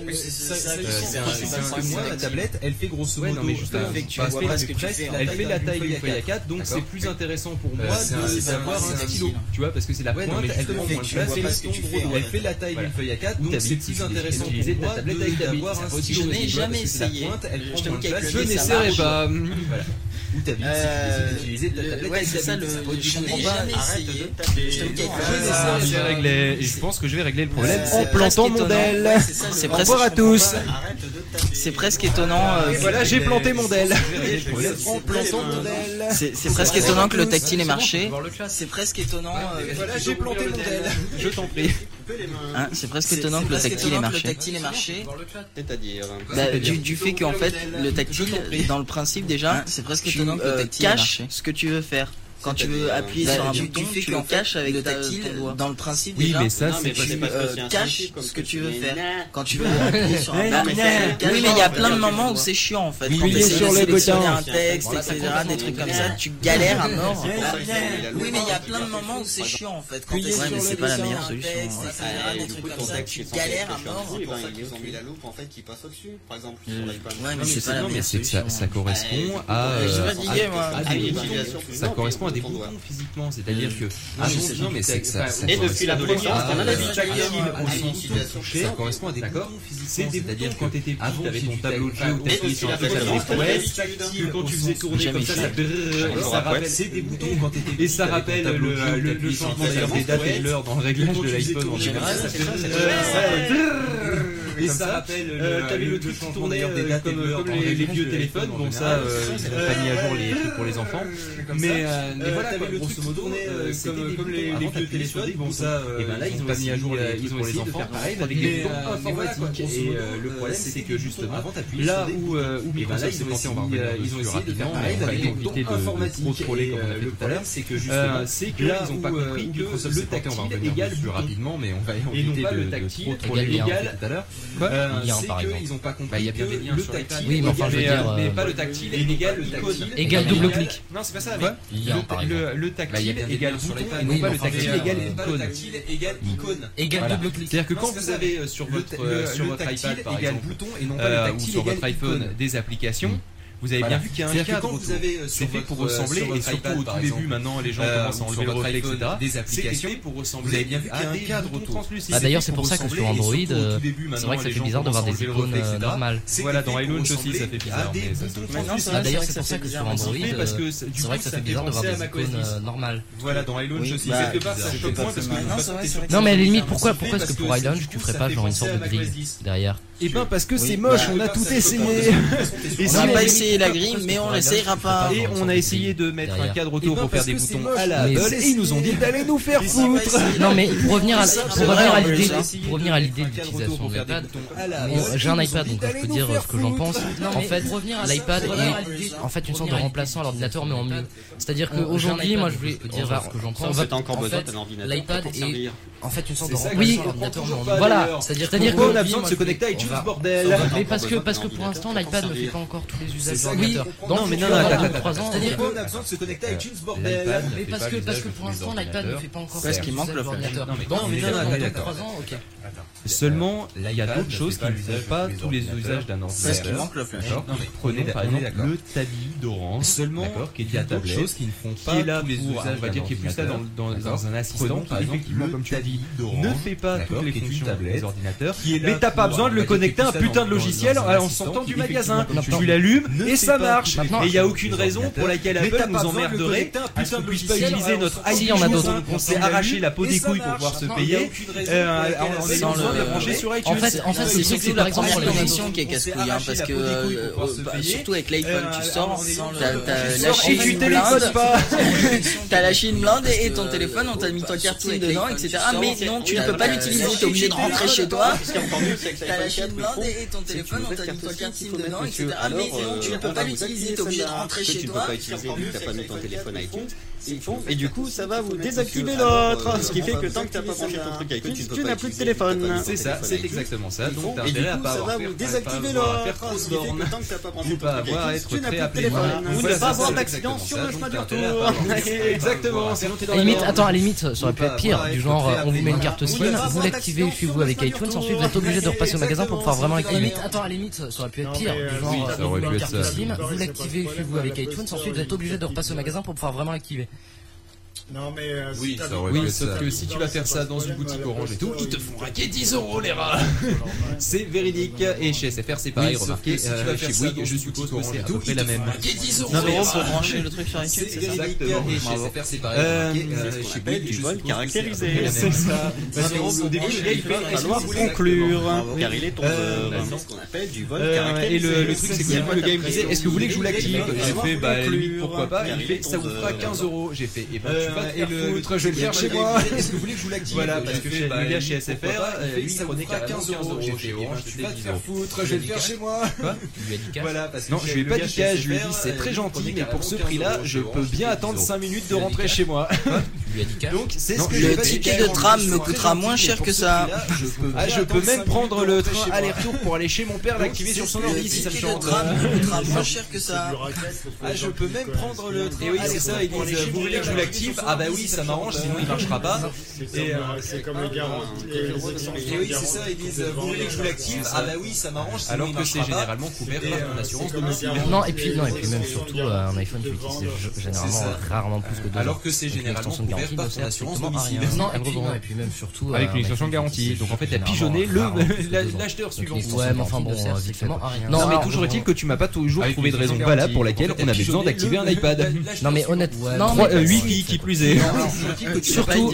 Moi, ma tablette, elle fait grosso modo. Non, mais justement, elle fait la taille d'une feuille A4, donc c'est plus intéressant pour moi d'avoir un stylo. Tu vois, parce que c'est la pointe, elle prend moins de place. Elle fait la taille d'une feuille A4, donc c'est plus intéressant d'utiliser ta tablette avec d'avoir un stylo. Je n'ai jamais essayé. Je n'essaierai pas. Ou ta vie, c'est d'utiliser ta tablette. Ouais, c'est ça le. Je comprends pas. Arrête de taper. Je pense que je vais régler le problème en plantant mon DEL. Au revoir à tous. C'est presque étonnant. Voilà, j'ai planté mon Dell. C'est presque étonnant que le tactile ait marché. C'est presque étonnant. Voilà, j'ai planté mon Dell. Je t'en prie. C'est presque étonnant que le tactile ait marché. C'est-à-dire du fait qu'en fait le tactile, dans le principe déjà, c'est presque étonnant que le tactile cache ce que tu veux faire. Quand tu veux appuyer sur un bouton, tu le caches avec le tactile. Dans le principe, oui, déjà, mais ça, c'est cache ce que tu veux faire. Quand tu veux appuyer sur un bouton, oui, mais il y a plein de moments où c'est chiant en fait. Quand tu essaies de sélectionner un texte, etc., des trucs comme ça, tu galères à mort. Oui, mais il y a plein de moments où c'est chiant en fait. Ouais, mais c'est pas la meilleure solution. Des trucs comme ça, tu galères à mort. Ils ont mis la loupe en fait qui passe au-dessus, par exemple. Ouais, mais c'est pas la meilleure solution. Ça correspond à. Ça correspond à des boutons physiquement, c'est-à-dire que non mais c'est ça et depuis la première ça correspond à des boutons physiquement, c'est-à-dire quand t'étais petit t'avais ton tableau de jeu où t'appuyais sur un truc que quand tu faisais tourner comme ça rappelle c'est des boutons quand t'étais petit et ça rappelle le changement d'ailleurs des dates et de l'heure dans le réglage de l'iPhone en général et ça rappelle le changement d'ailleurs des dates et de l'heure dans les vieux téléphones. Bon ça ils ont pas mis à jour les trucs pour les enfants mais voilà grosso modo comme les vieux téléphones bon ça et ben là ils ont pas mis à jour ils ont essayé de faire pareil avec des boutons informatiques et le problème c'est que justement là où Microsoft s'est planté ils ont essayé de faire pareil avec des boutons informatiques contrôlés comme on a fait tout à l'heure c'est que justement c'est que là ils ont pas compris que le tactile égale plus rapidement mais on va éviter de trop troller égal tout à l'heure quoi ils ont pas compris il y a bien des liens sur l'iPad oui mais enfin je veux dire mais pas le tactile égal le tactile égal double clic non c'est pas ça le tactile égale bouton et non pas le tactile égale icône égal double clic c'est-à-dire que quand vous avez sur votre iPad par exemple bouton et non pas le tactile ou sur votre iPhone des applications vous avez bien vu qu'il y a un cadre c'est fait pour ressembler et surtout au tout début maintenant les gens commencent à enlever le reflet etc des applications pour ressembler vous avez bien vu qu'il y a un cadre translucide d'ailleurs c'est pour ça que sur Android c'est vrai que ça fait bizarre de voir des icônes normales voilà dans iLaunch aussi ça fait bizarre d'ailleurs c'est pour ça que sur Android c'est vrai que ça fait bizarre de voir des icônes normales voilà dans iLaunch aussi quelque part ça choque moins parce que non mais à la limite pourquoi est-ce que pour iLaunch tu ferais pas genre une sorte de grille derrière et ben parce que c'est moche on a tout essayé on n'a pas essayé la grille mais on l'essayera pas et on a essayé de mettre un cadre autour pour faire des boutons à la Apple et ils nous ont dit d'aller nous faire foutre non mais pour revenir à l'idée d'utilisation de l'iPad j'ai un iPad donc je peux dire ce que j'en pense en fait l'iPad est en fait une sorte de remplaçant à l'ordinateur mais en mieux c'est-à-dire qu'aujourd'hui moi je voulais dire ce que j'en pense encore besoin d'un ordinateur l'iPad est en fait une sorte de remplaçant à l'ordinateur mais en mieux voilà c'est-à-dire qu'on a besoin de se connecter à iTunes bordel mais parce que pour l'instant l'iPad ne fait pas encore tous les usages de l'ordinateur non mais non 3 ans c'est-à-dire qu'on a besoin de se connecter à iTunes bordel mais parce que pour l'instant l'iPad ne fait pas encore parce qu'il manque le ordinateur non mais non 3 ans OK seulement il y a d'autres choses qui ne font pas tous les usages d'un ordinateur prenez par exemple le tabi d'Orange d'accord qui est une autre chose qui ne font pas tous les usages on va dire qui est plus là dans un assistant par exemple comme tu as dit ne fait pas toutes les fonctions des ordinateurs mais t'as pas besoin de le connecter à un putain de logiciel en sortant du magasin tu l'allumes et ça marche et il n'y a aucune raison pour laquelle Apple nous emmerderait à ce qu'on puisse pas utiliser notre iPhone on s'est arraché la peau des couilles pour pouvoir se payer en ayant besoin de le brancher sur iTunes en fait c'est surtout la première connexion qui est casse-couille parce que surtout avec l'iPhone tu sors t'as lâché une blinde t'as lâché une blinde et ton téléphone on t'a mis ton cartouche dedans etc mais non tu ne peux pas l'utiliser t'es obligé de rentrer chez toi t'as lâché une blinde et ton téléphone on t'a mis ton cartouche dedans etc mais non tu ne peux pas l'utiliser t'es obligé de rentrer chez toi t'as pas mis ton téléphone iTunes et du coup ça va vous désactiver l'autre ce qui fait que tant que t'as pas branché ton truc iTunes tu n'as plus de téléphone c'est ça c'est exactement ça donc t'as intérêt à pas avoir vous désactiver l'autre ce qui fait que tant que t'as pas branché ton truc iTunes tu n'as plus de téléphone ou ne pas avoir d'accident sur le chemin du retour exactement sinon t'es dans la limite attends à la limite ça aurait pu être pire du genre on vous met une carte SIM vous l'activez chez vous avec iTunes ensuite vous êtes obligé de repasser au magasin pour pouvoir vraiment l'activer attends à la limite ça aurait pu être pire du genre on vous met une carte SIM vous l'activez chez vous avec iTunes ensuite vous êtes obligé de repasser au magasin pour pouvoir vraiment l'activer Non mais oui, sauf que si tu vas faire ça dans une boutique Orange et tout, ils te font raquer 10 € les rats. C'est véridique. Et chez SFR c'est pareil, remarquez, chez Bouygues je suppose que c'est à peu près la même. 10 € pour brancher le truc sur iTunes, c'est ça. Exactement. Et chez SFR c'est pareil, chez Bouygues du vol caractérisé. C'est ça. Au début il va falloir conclure. Car il est tombeur. C'est ce qu'on appelle du vol caractérisé. Et le truc c'est que le gars me disait, est-ce que vous voulez que je vous l'active? J'ai fait, bah pourquoi pas. Il fait, ça vous fera 15 €. J'ai fait, et ben tu vas te faire foutre, je vais le faire chez moi. Est-ce que vous voulez que je vous l'active? Voilà, parce que le gars chez SFR, lui ça prenait qu'à 15 €. J'ai fait, tu vas te faire foutre, je vais le faire chez moi. Quoi? Tu lui as dit cash? Voilà, parce que non, je lui ai pas dit cash, je lui ai dit c'est très gentil, mais pour ce prix-là, je peux bien attendre 5 minutes de rentrer chez moi. Tu lui as dit cash? Donc c'est ce que le ticket de tram me coûtera moins cher que ça. Je peux même prendre le train aller-retour pour aller chez mon père l'activer sur son ordi si ça me chante. Le tram me coûtera moins cher que ça. Je peux même prendre le train. Et oui, c'est ça, ils disent vous voulez que je vous l'active? Ah bah oui, ça m'arrange, sinon il marchera pas. Et c'est comme les garanties. Et oui, c'est ça, ils disent vous voulez que je vous l'active? Ah bah oui, ça m'arrange, alors que c'est généralement couvert par ton assurance domicile. Non, et puis même surtout un iPhone tu utilises généralement rarement plus que 2 ans. Alors que c'est généralement couvert par ton assurance domicile. Non, et puis même surtout avec une extension de garantie. Donc en fait, t'as pigeonné l'acheteur suivant. Ouais, mais enfin bon, vite fait. Non, mais toujours est-il que tu m'as pas toujours trouvé de raison valable pour laquelle on avait besoin d'activer un iPad. Non mais honnêtement, 8 qui plus est. Surtout,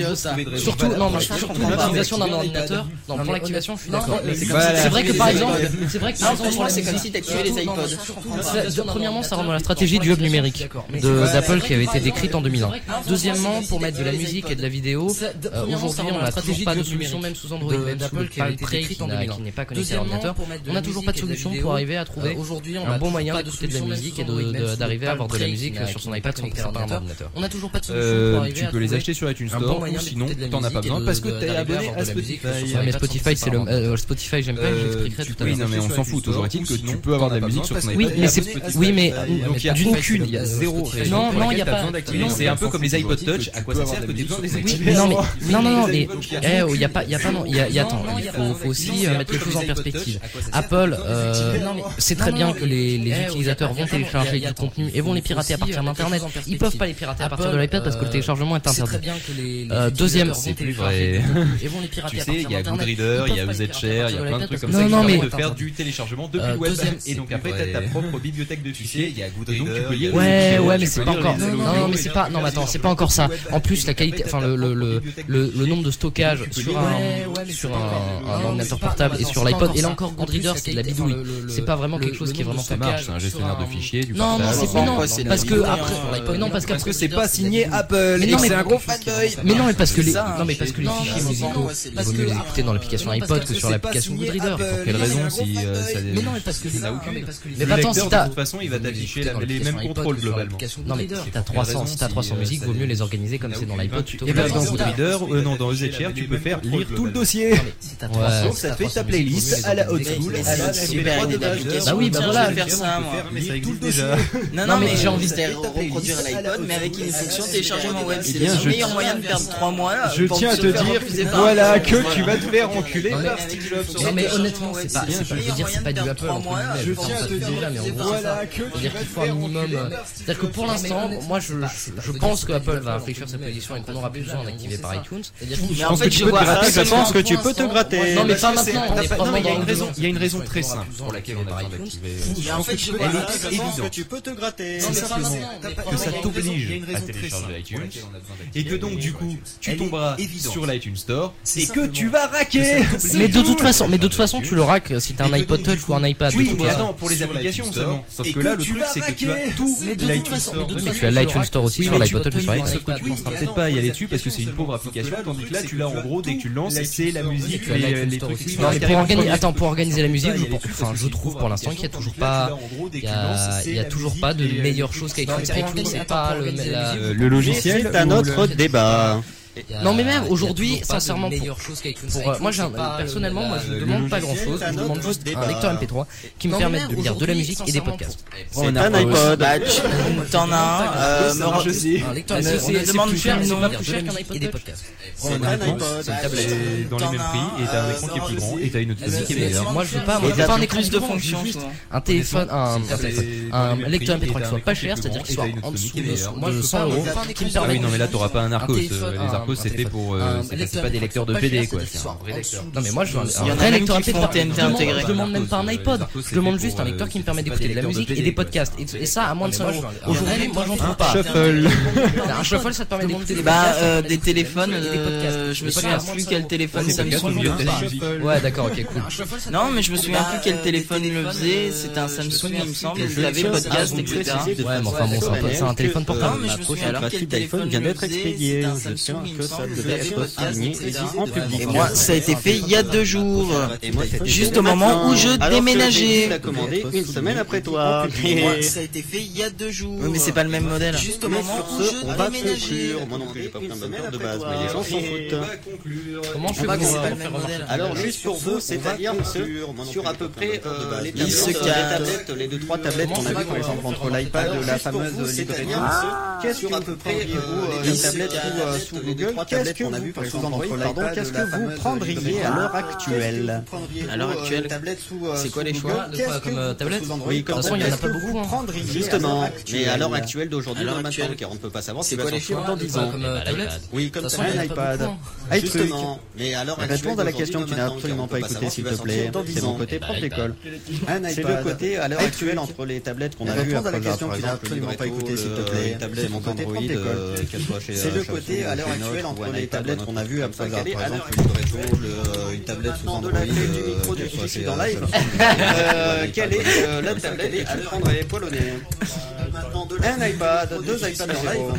non, pour l'activation d'un ordinateur, non, pour l'activation, je suis d'accord. C'est vrai que par exemple, pour moi, c'est comme si t'activais les iPods. Premièrement, ça rentre dans la stratégie du hub numérique d'Apple qui avait été décrite en 2001. Deuxièmement, pour mettre de la musique et de la vidéo, aujourd'hui, on n'a toujours pas de solution, même sous Android, même sous le Palm Pre qui n'est pas connecté à l'ordinateur. On n'a toujours pas de solution pour arriver à trouver un bon moyen d'écouter de la musique et d'arriver à avoir de la musique sur son iPad sans passer par un ordinateur. On n'a toujours pas de solution pour arriver à tu peux les acheter sur iTunes Store ou sinon t'en as pas besoin parce que t'es abonné à Spotify. Mais Spotify c'est le Spotify j'aime pas, j'expliquerai tout à l'heure. Oui, non mais on s'en fout, toujours est-il que tu peux avoir de la musique sur ton iPad. Oui mais donc il y a aucune, il y a zéro. Non, il y a pas. C'est un peu comme les iPod Touch, à quoi ça sert que t'aies besoin de les activer? Non, il y a pas non, attends, il faut aussi mettre les choses en perspective. Apple c'est très bien que les utilisateurs vont télécharger du contenu et vont les pirater à partir d'internet. Ils peuvent pas les pirater à partir de l'iPad parce que le téléchargement est interdit. Deuxième, c'est plus vrai. Tu sais, il y a Goodreader, il y a UZShare, il y a plein de trucs comme ça qui permettent de faire du téléchargement depuis le web. Et donc après t'as ta propre bibliothèque de fichiers, il y a Goodreader, donc tu peux lire. Ouais, mais c'est pas encore. Non, mais c'est pas. Non, mais attends, c'est pas encore ça. En plus, la qualité, enfin le nombre de stockage sur un ordinateur portable et sur l'iPod. Et là encore, Goodreader, c'est de la bidouille. C'est pas vraiment quelque chose qui est vraiment ça marche. C'est un gestionnaire de fichiers. Non, parce que après, non, parce que c'est pas signé Apple. Et c'est un gros fanboy. Mais non, mais parce que les fichiers musicaux, il vaut mieux les écouter dans l'application iPod que sur l'application Goodreader. Pour quelle raison si ça Mais non, mais parce que n'a aucune. Mais attends, si t'as de toute façon, il va t'afficher les mêmes contrôles globalement. Non, mais si t'as 300 musiques, vaut mieux les organiser comme c'est dans l'iPod plutôt que dans Goodreader ou non dans UZShare, tu peux faire lire tout le dossier. Donc ça te fait ta playlist à la old school, à la super idée d'application. Bah oui, bah voilà, faire ça moi. Mais ça existe déjà. Non, mais j'ai envie de reproduire l'iPod mais avec une fonction téléchargement web. C'est le meilleur moyen de perdre 3 mois. Je tiens à te dire, voilà, que tu vas te faire enculer par Steve Jobs. Non, mais honnêtement, c'est pas, je veux dire, c'est pas du Apple. Je tiens à te dire, mais en gros, c'est-à-dire qu'il faut un minimum. C'est-à-dire que pour l'instant, moi, je pense que Apple va infléchir sa position et qu'on aura plus besoin d'activer par iTunes. Mais en fait, je pense que tu peux te gratter. Non, mais pas maintenant. Il y a une raison très simple pour laquelle on a besoin d'activer. Mais en fait, je pense que tu peux te gratter. C'est simplement que ça t'oblige à télécharger iTunes et que donc du coup tu tomberas sur l'iTunes Store et que tu vas raquer. Mais de toute façon tu le raques si t'as un iPod Touch ou un iPad. Oui, mais attends, pour les applications seulement. Sauf que là le truc c'est que tu as tout l'iTunes Store. Mais tu as l'iTunes Store aussi sur l'iPod Touch et sur l'iPad. Sauf que tu penseras peut-être pas y aller dessus parce que c'est une pauvre application, tandis que là tu l'as en gros dès que tu le lances, c'est la musique, les trucs. Non, mais pour organiser la musique, je trouve pour l'instant qu'il y a toujours pas, il y a toujours pas de meilleure chose qu'iTunes. iTunes c'est pas le logiciel. C'est un autre débat. Non mais même aujourd'hui, sincèrement, moi personnellement, moi je ne demande pas grand chose, je demande juste un lecteur MP3 qui me permette de lire de la musique et des podcasts. C'est un iPod. T'en as un. Un lecteur MP3 demande plus cher qu'un iPod et des podcasts. C'est une tablette dans les mêmes prix et t'as un écran qui est plus grand et t'as une autonomie qui est meilleure. Moi je veux pas un écran de fonction, juste un téléphone, un lecteur MP3 qui soit pas cher, c'est-à-dire qu'il soit en dessous de 100 €, qui me permet. Oui, non mais là t'auras pas un Arcos. Les Arcos c'était pour, c'est pas des lecteurs de PD quoi. C'est un vrai lecteur. Non mais moi je veux un vrai lecteur MP3. Je demande même pas un iPod. Je demande juste un lecteur qui me permet d'écouter de la musique et des podcasts. Et ça à moins de 100 €. Aujourd'hui, moi j'en trouve pas. Un shuffle, ça te permet d'écouter des podcasts. Des téléphones. Je me souviens plus quel téléphone Samsung. Ouais, d'accord, ok, cool. Non, mais je me souviens plus quel téléphone le faisait. C'était un Samsung, il me semble. Vous avez podcast, etc. Ouais, mais enfin bon, c'est un téléphone portable. Mais je me souviens plus quel téléphone vient d'être expédié. Je tiens que ça devait être signé et dit en public. Et moi, ça a été fait il y a 2 jours. Juste au moment où je déménageais. Je l'ai commandé une semaine après toi. Moi, ça a été fait il y a 2 jours. Mais c'est pas le même modèle. Juste au moment où je déménageais. Moi non plus, j'ai pas pris un moteur de base, mais les gens s'en foutent. Comment je fais pour alors juste pour vous, c'est-à-dire sur à peu près les tablettes, les 2-3 tablettes qu'on a vu par exemple entre l'iPad, la fameuse livraison, qu'est-ce que à peu près les tablettes sous Google, qu'est-ce que vous par exemple entre l'iPad, qu'est-ce que vous prendriez à l'heure actuelle? À l'heure actuelle, c'est quoi les choix comme tablette? Oui, de toute façon, il y en a pas beaucoup. Justement, mais à l'heure actuelle d'aujourd'hui, maintenant, car on ne peut pas savoir ce qui va sortir dans 10 ans. Oui, comme un iPad. Justement, mais à l'heure actuelle, réponds à la question que tu n'as absolument pas écoutée, s'il te plaît. C'est mon côté prof d'école. C'est le côté à l'heure actuelle entre les tablettes qu'on a vues à la question que tu n'as absolument pas écoutée, s'il te plaît. C'est mon côté prof d'école. C'est le côté à l'heure actuelle entre les tablettes qu'on a vues à par exemple une tablette sous Android, que c'est dans live. Quelle est la tablette que tu prendrais polonais? Un iPad, 2 iPads en live.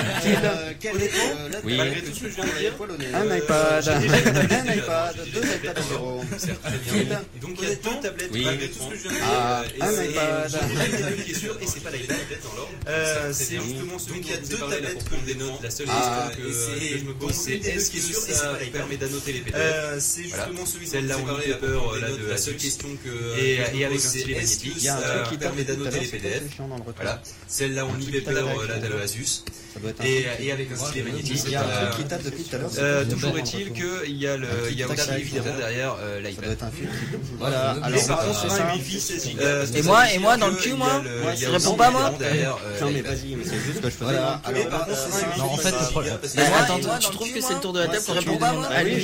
Oui. Un iPad, 2 iPads en zéro. Donc il y a 2 tablettes malgré tout ce que je viens de dire. Un iPad. Qui est sûr, et c'est pas l'iPad dans l'ordre. C'est justement celui qui a 2 tablettes pour des notes. La seule question que je me pose, c'est est-ce que ça permet d'annoter les PDF? C'est justement celle-là où on a peur de la seule question que et avec un stylet magnétique, ça permet d'annoter les PDF. Voilà. Celle-là on y peur là de l'Asus. Et avec un stylet magnétique. Il y a un truc qui tape depuis tout à l'heure. Toujours est-il qu'il y a aussi évidemment derrière l'iPad. Voilà. Alors par contre c'est ça. Et moi dans le cul, moi je réponds pas moi. Non mais vas-y, mais c'est juste que je faisais. Non, en fait, le problème. Attends, toi, tu trouves que c'est le tour de la table qu'on répond pas moi? À lui.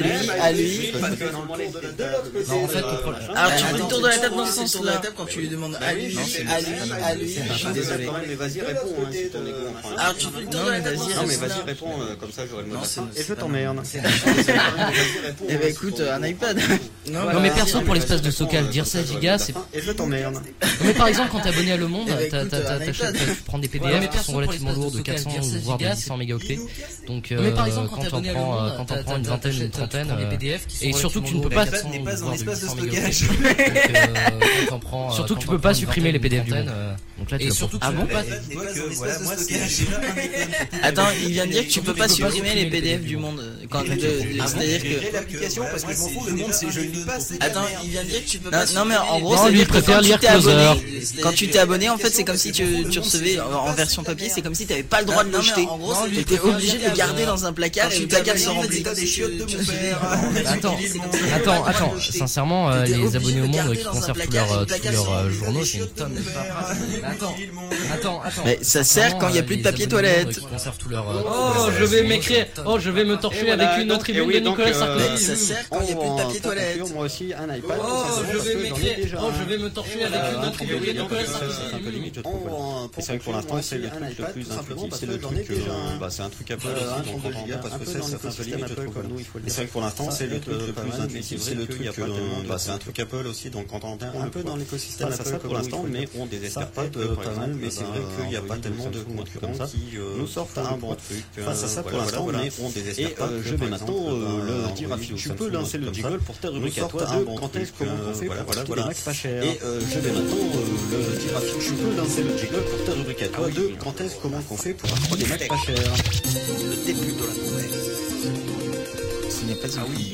Non, en fait, le problème. Alors tu fais le tour de la table dans ce sens-là quand tu lui demandes à lui. Je suis désolé. Mais vas-y réponds si ton ego. Alors tu fais le tour de la table. Non mais vas-y réponds comme ça j'aurai le mot. Et je t'emmerde. Eh ben écoute, un iPad. Non mais perso pour l'espace de stockage, dire 16 Go c'est. Et je t'emmerde. Mais par exemple quand t'es abonné à Le Monde, tu prends des PDF qui sont relativement lourds de 400 voire de 600 mégaoctets. Donc quand t'en prends une vingtaine, une trentaine, et surtout que tu ne peux pas. n'est pas dans l'espace de stockage. Surtout que tu peux pas supprimer les PDF du monde. Donc là tu surtout ah bon? Attends, il vient de dire que tu peux pas supprimer les PDF du monde. C'est-à-dire que l'application parce que je m'en fous, Le Monde c'est je lis pas. Attends, il vient de dire que tu peux pas. Non mais en gros, c'est lui préfère lire Closer. Quand tu t'es abonné, en fait, c'est comme si tu recevais en version papier, c'est comme si t'avais pas le droit de le jeter. Tu étais obligé de le garder dans un placard et le placard se remplit. Attends, sincèrement, les abonnés au Monde qui conservent tous leurs journaux, c'est une tonne. Attends. Mais ça sert quand il y a plus de papier toilette. Oh, je vais m'écrire. Oh, je vais me torcher avec une tribune de Nicolas Sarkozy. Ça sert quand il y a plus de papier toilette. Moi aussi, un iPad. Oh, je vais m'écrire. Oh, je vais me torcher avec une tribune de Nicolas Sarkozy. C'est un peu limite, je trouve. C'est vrai que pour l'instant, c'est le truc le plus intuitif. C'est le truc, c'est un truc Apple aussi, donc on comprend bien parce que c'est un peu limite, je trouve. Et c'est vrai que pour l'instant, c'est le truc le plus intuitif. C'est le truc, c'est un truc Apple aussi, donc quand on entend un peu dans l'écosystème Apple pour l'instant, mais on désespère pas de, par exemple, mais c'est vrai qu'il n'y a pas tellement de concurrents qui nous sortent un bon truc. Face à ça pour l'instant, mais on désespère pas. Et je vais maintenant le dire à Phil. Tu peux lancer le jingle pour ta rubrique à toi de quand est-ce qu'on fait pour les Macs pas chers. Et je vais maintenant le dire à Phil, je veux lancer le jingle pour ta rubrique à toi de quand est-ce, comment qu'on fait pour avoir des Macs pas chers. Le début de la nouvelle. Ce n'est pas oui.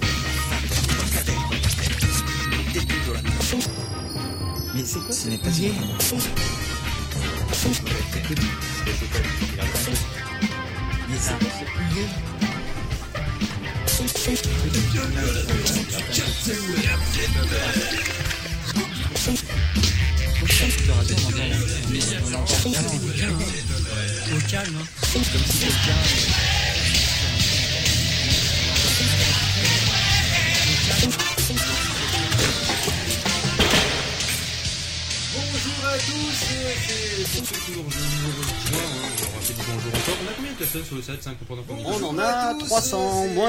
Le début de la nouvelle. Mais c'est quoi? Ce n'est pas hier. Mais ça, c'est plus hier. Au calme, hein. Comme si quelqu'un... Bonjour à tous, c'est pour ceux qui nous rejoignent, on rappelle bonjour encore. On a combien de personnes sur le site 5 pour On en a 300, moins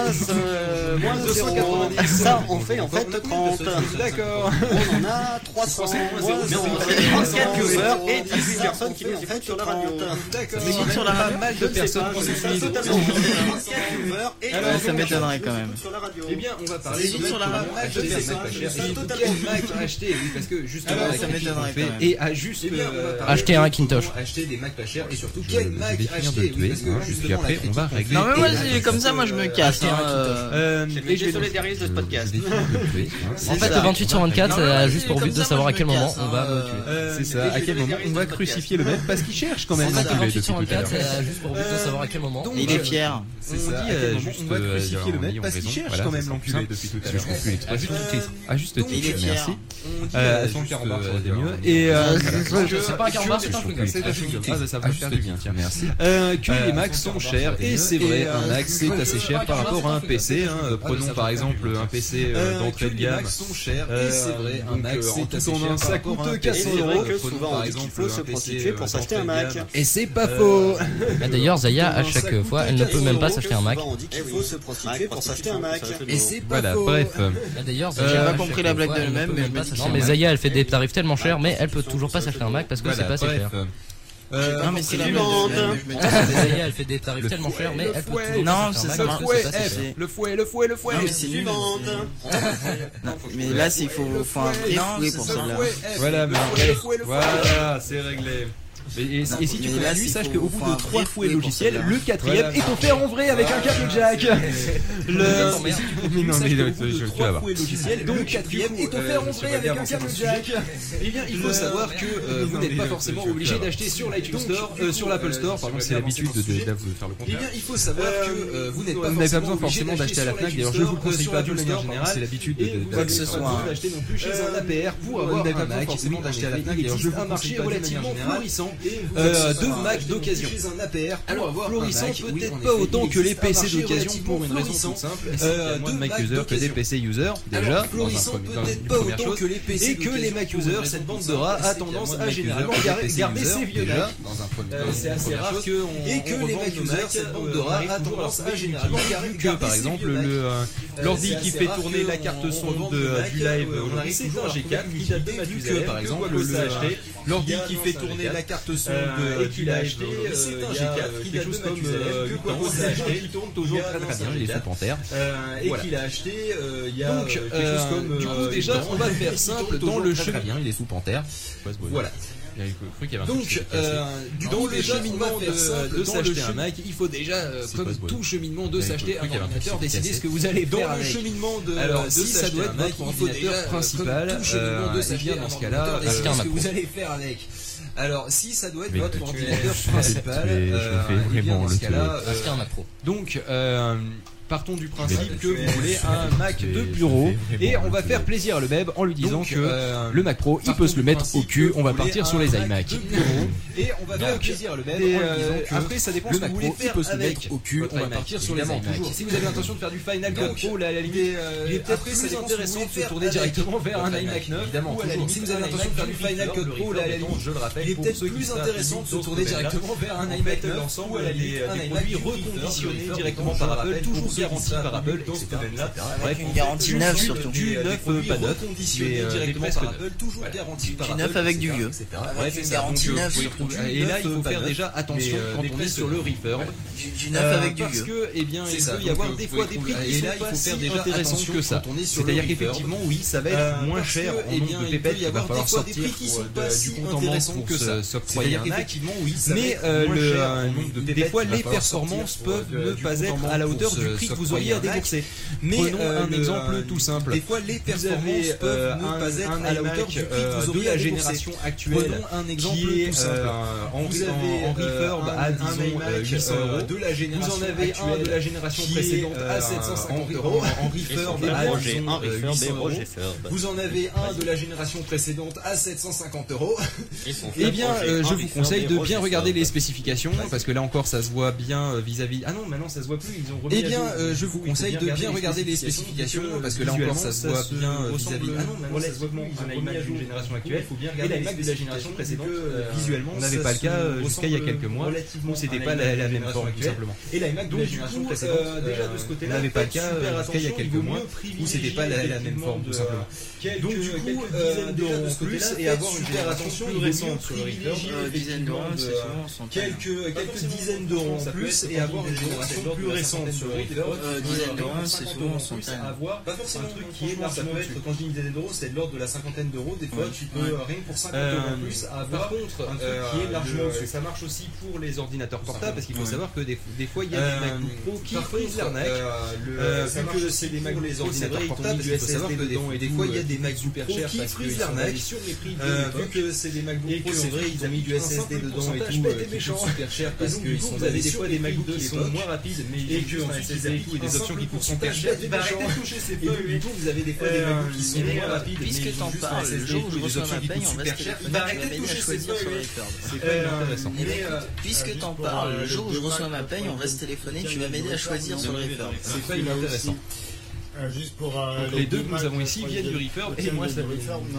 290. Ça, on fait en fait 30. D'accord. On en a 300, moins 34 viewers et 18 personnes qui nous écoutent sur la radio. D'accord. Mais sur la pas mal de personnes qui nous suivent. Alors, ça m'étonnerait quand même. Eh bien, on va parler sur la Mac de Mac pas cher. Quel Mac acheter? Oui, parce que justement, ça m'étonnerait quand même. Et à juste acheter un Macintosh. Acheter des Mac pas chers et surtout quel Mac acheter? Oui, parce que puis après on va régler. Non mais moi c'est comme ça, moi je me casse. Et je vais solidarise de ce podcast. En fait, le 28 sur 24, c'est juste pour but de savoir à quel moment on va me tuer. C'est ça, à quel moment on va crucifier le mec parce qu'il cherche quand même. En fait, le 28 sur 24, c'est juste pour but de savoir à quel moment. Et il est fier. C'est ça, on va crucifier le mec parce qu'il cherche quand même l'enculé depuis tout à l'heure. Je comprends plus l'expression. À juste titre, merci. À 140 bars, ça aurait été mieux. Et c'est pas un 40 bars, c'est un chewing-gum. C'est un chewing-gum. Ah, ça va faire du bien, tiens, merci. Que les Macs sont chers, et c'est vrai, un Mac c'est assez cher par rapport à un PC. Prenons par exemple un PC d'entrée de gamme. Sont chers, et c'est vrai, un Mac c'est assez cher. Ça coûte 400 €. Souvent, il faut se prostituer pour s'acheter un Mac. Et c'est pas faux. D'ailleurs, Zaya, à chaque fois, elle ne peut même pas s'acheter un Mac. On dit qu'il faut se prostituer pour s'acheter un Mac. Et c'est pas faux. Voilà, bref. D'ailleurs, j'ai pas compris la blague d'elle-même, mais non, mais Zaya, elle fait des tarifs tellement chers, mais elle peut toujours pas s'acheter un Mac parce que c'est pas assez cher. Non mais c'est la suivante. Zaya, elle fait des tarifs tellement chers, mais elle peut toujours non, pas c'est ça. Le fouet. Non, mais c'est suivante. Mais là, il faut un vrai fouet pour celle-là. Voilà, mais voilà, c'est réglé. Et si tu fais la nuit, sache qu'au bout de 3 fouets logiciels, le 4ème est offert en vrai avec un câble jack. Donc 4ème est offert en vrai avec un câble jack. Eh bien, il faut savoir que vous n'êtes pas forcément obligé d'acheter sur l'iTunes Store, sur l'Apple Store, pardon, c'est l'habitude de faire le contraire. Eh bien, il faut savoir que vous n'êtes pas besoin forcément d'acheter à la Fnac. D'ailleurs, je vous le conseille pas d'une manière générale, c'est l'habitude d'acheter non plus chez un APR pour avoir un Mac. Forcément d'acheter à la Fnac. D'ailleurs, je vous un marché relativement florissant. De Mac d'occasion. Alors, florissant peut-être pas autant que les PC d'occasion pour une raison toute simple. De Mac user que des PC user déjà. Florissant peut-être pas autant que les PC et que les Mac users. Cette bande de rats a tendance à généralement garder ses vieux Mac. C'est assez rare et que les Mac users, cette bande de rats a tendance à généralement garder par exemple l'ordi qui fait tourner la carte son du live aujourd'hui, c'est un G4 qui date de Mathusalem par exemple. L'ordi qui fait tourner la carte son et qu'il a acheté, c'est un G4 qui date de Mathusalem, qui tourne toujours très bien, il est sous Panthère, et qu'il a acheté il y a quelque chose comme... Du coup déjà on va faire simple dans le cheminement, il est sous Panthère, voilà. Donc, dans le cheminement de s'acheter un Mac, il faut déjà, comme tout cheminement de s'acheter un ordinateur, décider ce que vous allez faire avec. Dans le cheminement de si ça doit être votre ordinateur principal, et bien dans ce cas-là, décidez ce que vous allez faire avec. Alors, si ça doit être votre ordinateur principal, et bien dans ce cas-là, donc, partons du principe que vous voulez un Mac de bureau et on va faire plaisir à le Beb en lui disant que le Mac Pro il peut se le mettre au cul. On va partir sur les iMac et on va faire plaisir à le Beb en lui disant que après ça dépend ce que vous voulez faire avec au cul. On va partir sur les iMac. Si vous avez l'intention de faire du Final Cut Pro, la limite il est peut-être plus intéressant de se tourner directement vers un iMac 9. Évidemment, si vous avez l'intention de faire du Final Cut Pro, la limite je le rappelle, il est peut-être plus intéressant de se tourner directement vers un iMac 9 ou à la limite un iMac reconditionnés directement par Apple, toujours garantis par Apple, etc. Bref, une garantie neuve surtout. Du neuf, pas neuf, mais directement par Apple, toujours garanti par Apple. Du neuf avec du vieux. Bref, une garantie neuve surtout. Et là, il faut faire déjà attention quand on est sur le refurb. Du neuf avec du Parce vieux. que, eh bien, il peut y avoir des fois des prix qui sont pas si intéressants que ça. C'est-à-dire qu'effectivement, oui, ça va être moins cher en nombre de pépettes, il va falloir sortir du compte en banque pour s'octroyer un Mac. Mais des fois, les performances peuvent ne pas être à la hauteur du prix que vous auriez à débourser. Mais prenons un exemple tout simple. Des fois, les performances peuvent ne pas être à la hauteur du prix que vous auriez à débourser. Génération actuelle, un exemple qui est en refurb à disons 800 €. Vous en avez un de la génération précédente à 750 €. En refurb à disons 800 €. Vous en avez un de la génération précédente à 750 €. Eh bien, je vous conseille de bien regarder les spécifications parce que là encore, ça se voit bien vis-à-vis. Ah non, maintenant ça se voit plus. Ils ont remis. Eh bien, je vous conseille de bien regarder les spécifications parce que là encore, ça se voit bien vis-à-vis. Ah non, maintenant ça se voit plus. Ils ont remis à jour génération actuelle. Il faut bien regarder les Mac de la génération précédente. Visuellement, on n'avait pas le cas jusqu'à il y a quelques mois où c'était pas la même forme tout simplement. Et la Mac de la génération précédente, déjà de ce côté-là, on n'avait pas le cas jusqu'à il y a quelques mois où c'était pas la même forme tout simplement. Donc du coup, dizaines d'euros en plus et avoir une génération plus récente sur le refurb. Quelques dizaines d'euros en plus et avoir une génération plus récente sur le refurb. Dizaines d'euros, c'est souvent avoir pas forcément un truc qui est largement, quand je dis une dizaine d'euros, c'est de l'ordre de la cinquantaine d'euros. Des fois, tu peux rien que pour 50 € en plus avoir. Par contre, un truc qui est largement, ça marche aussi pour les ordinateurs portables parce qu'il faut savoir que des fois il y a des MacBook Pro qui frisent l'arnaque. Vu que c'est des MacBook les ordinateurs portables, il faut savoir que des fois il y a des Mac super chers qui frisent l'arnaque sur les prix. Vu que c'est des MacBook Pro, c'est vrai, ils ont mis du SSD dedans et tout, qui sont super chers parce qu'ils sont des fois des MacBook qui sont moins rapides, mais et que en SSD et tout et des options qui coûtent super cher. Arrêtez de toucher ces feuilles et tout, vous avez des fois des MacBook qui sont moins rapides, puisque t'en parles, le jour où je reçois ma paye, on va se téléphoner, tu vas m'aider à choisir sur le refurb. C'est pas intéressant. Puisque t'en parles, le jour où je reçois ma paye, on va se téléphoner, tu vas m'aider à choisir sur le refurb. C'est pas inintéressant. Juste pour les deux que nous avons ici viennent du refurb et moi ça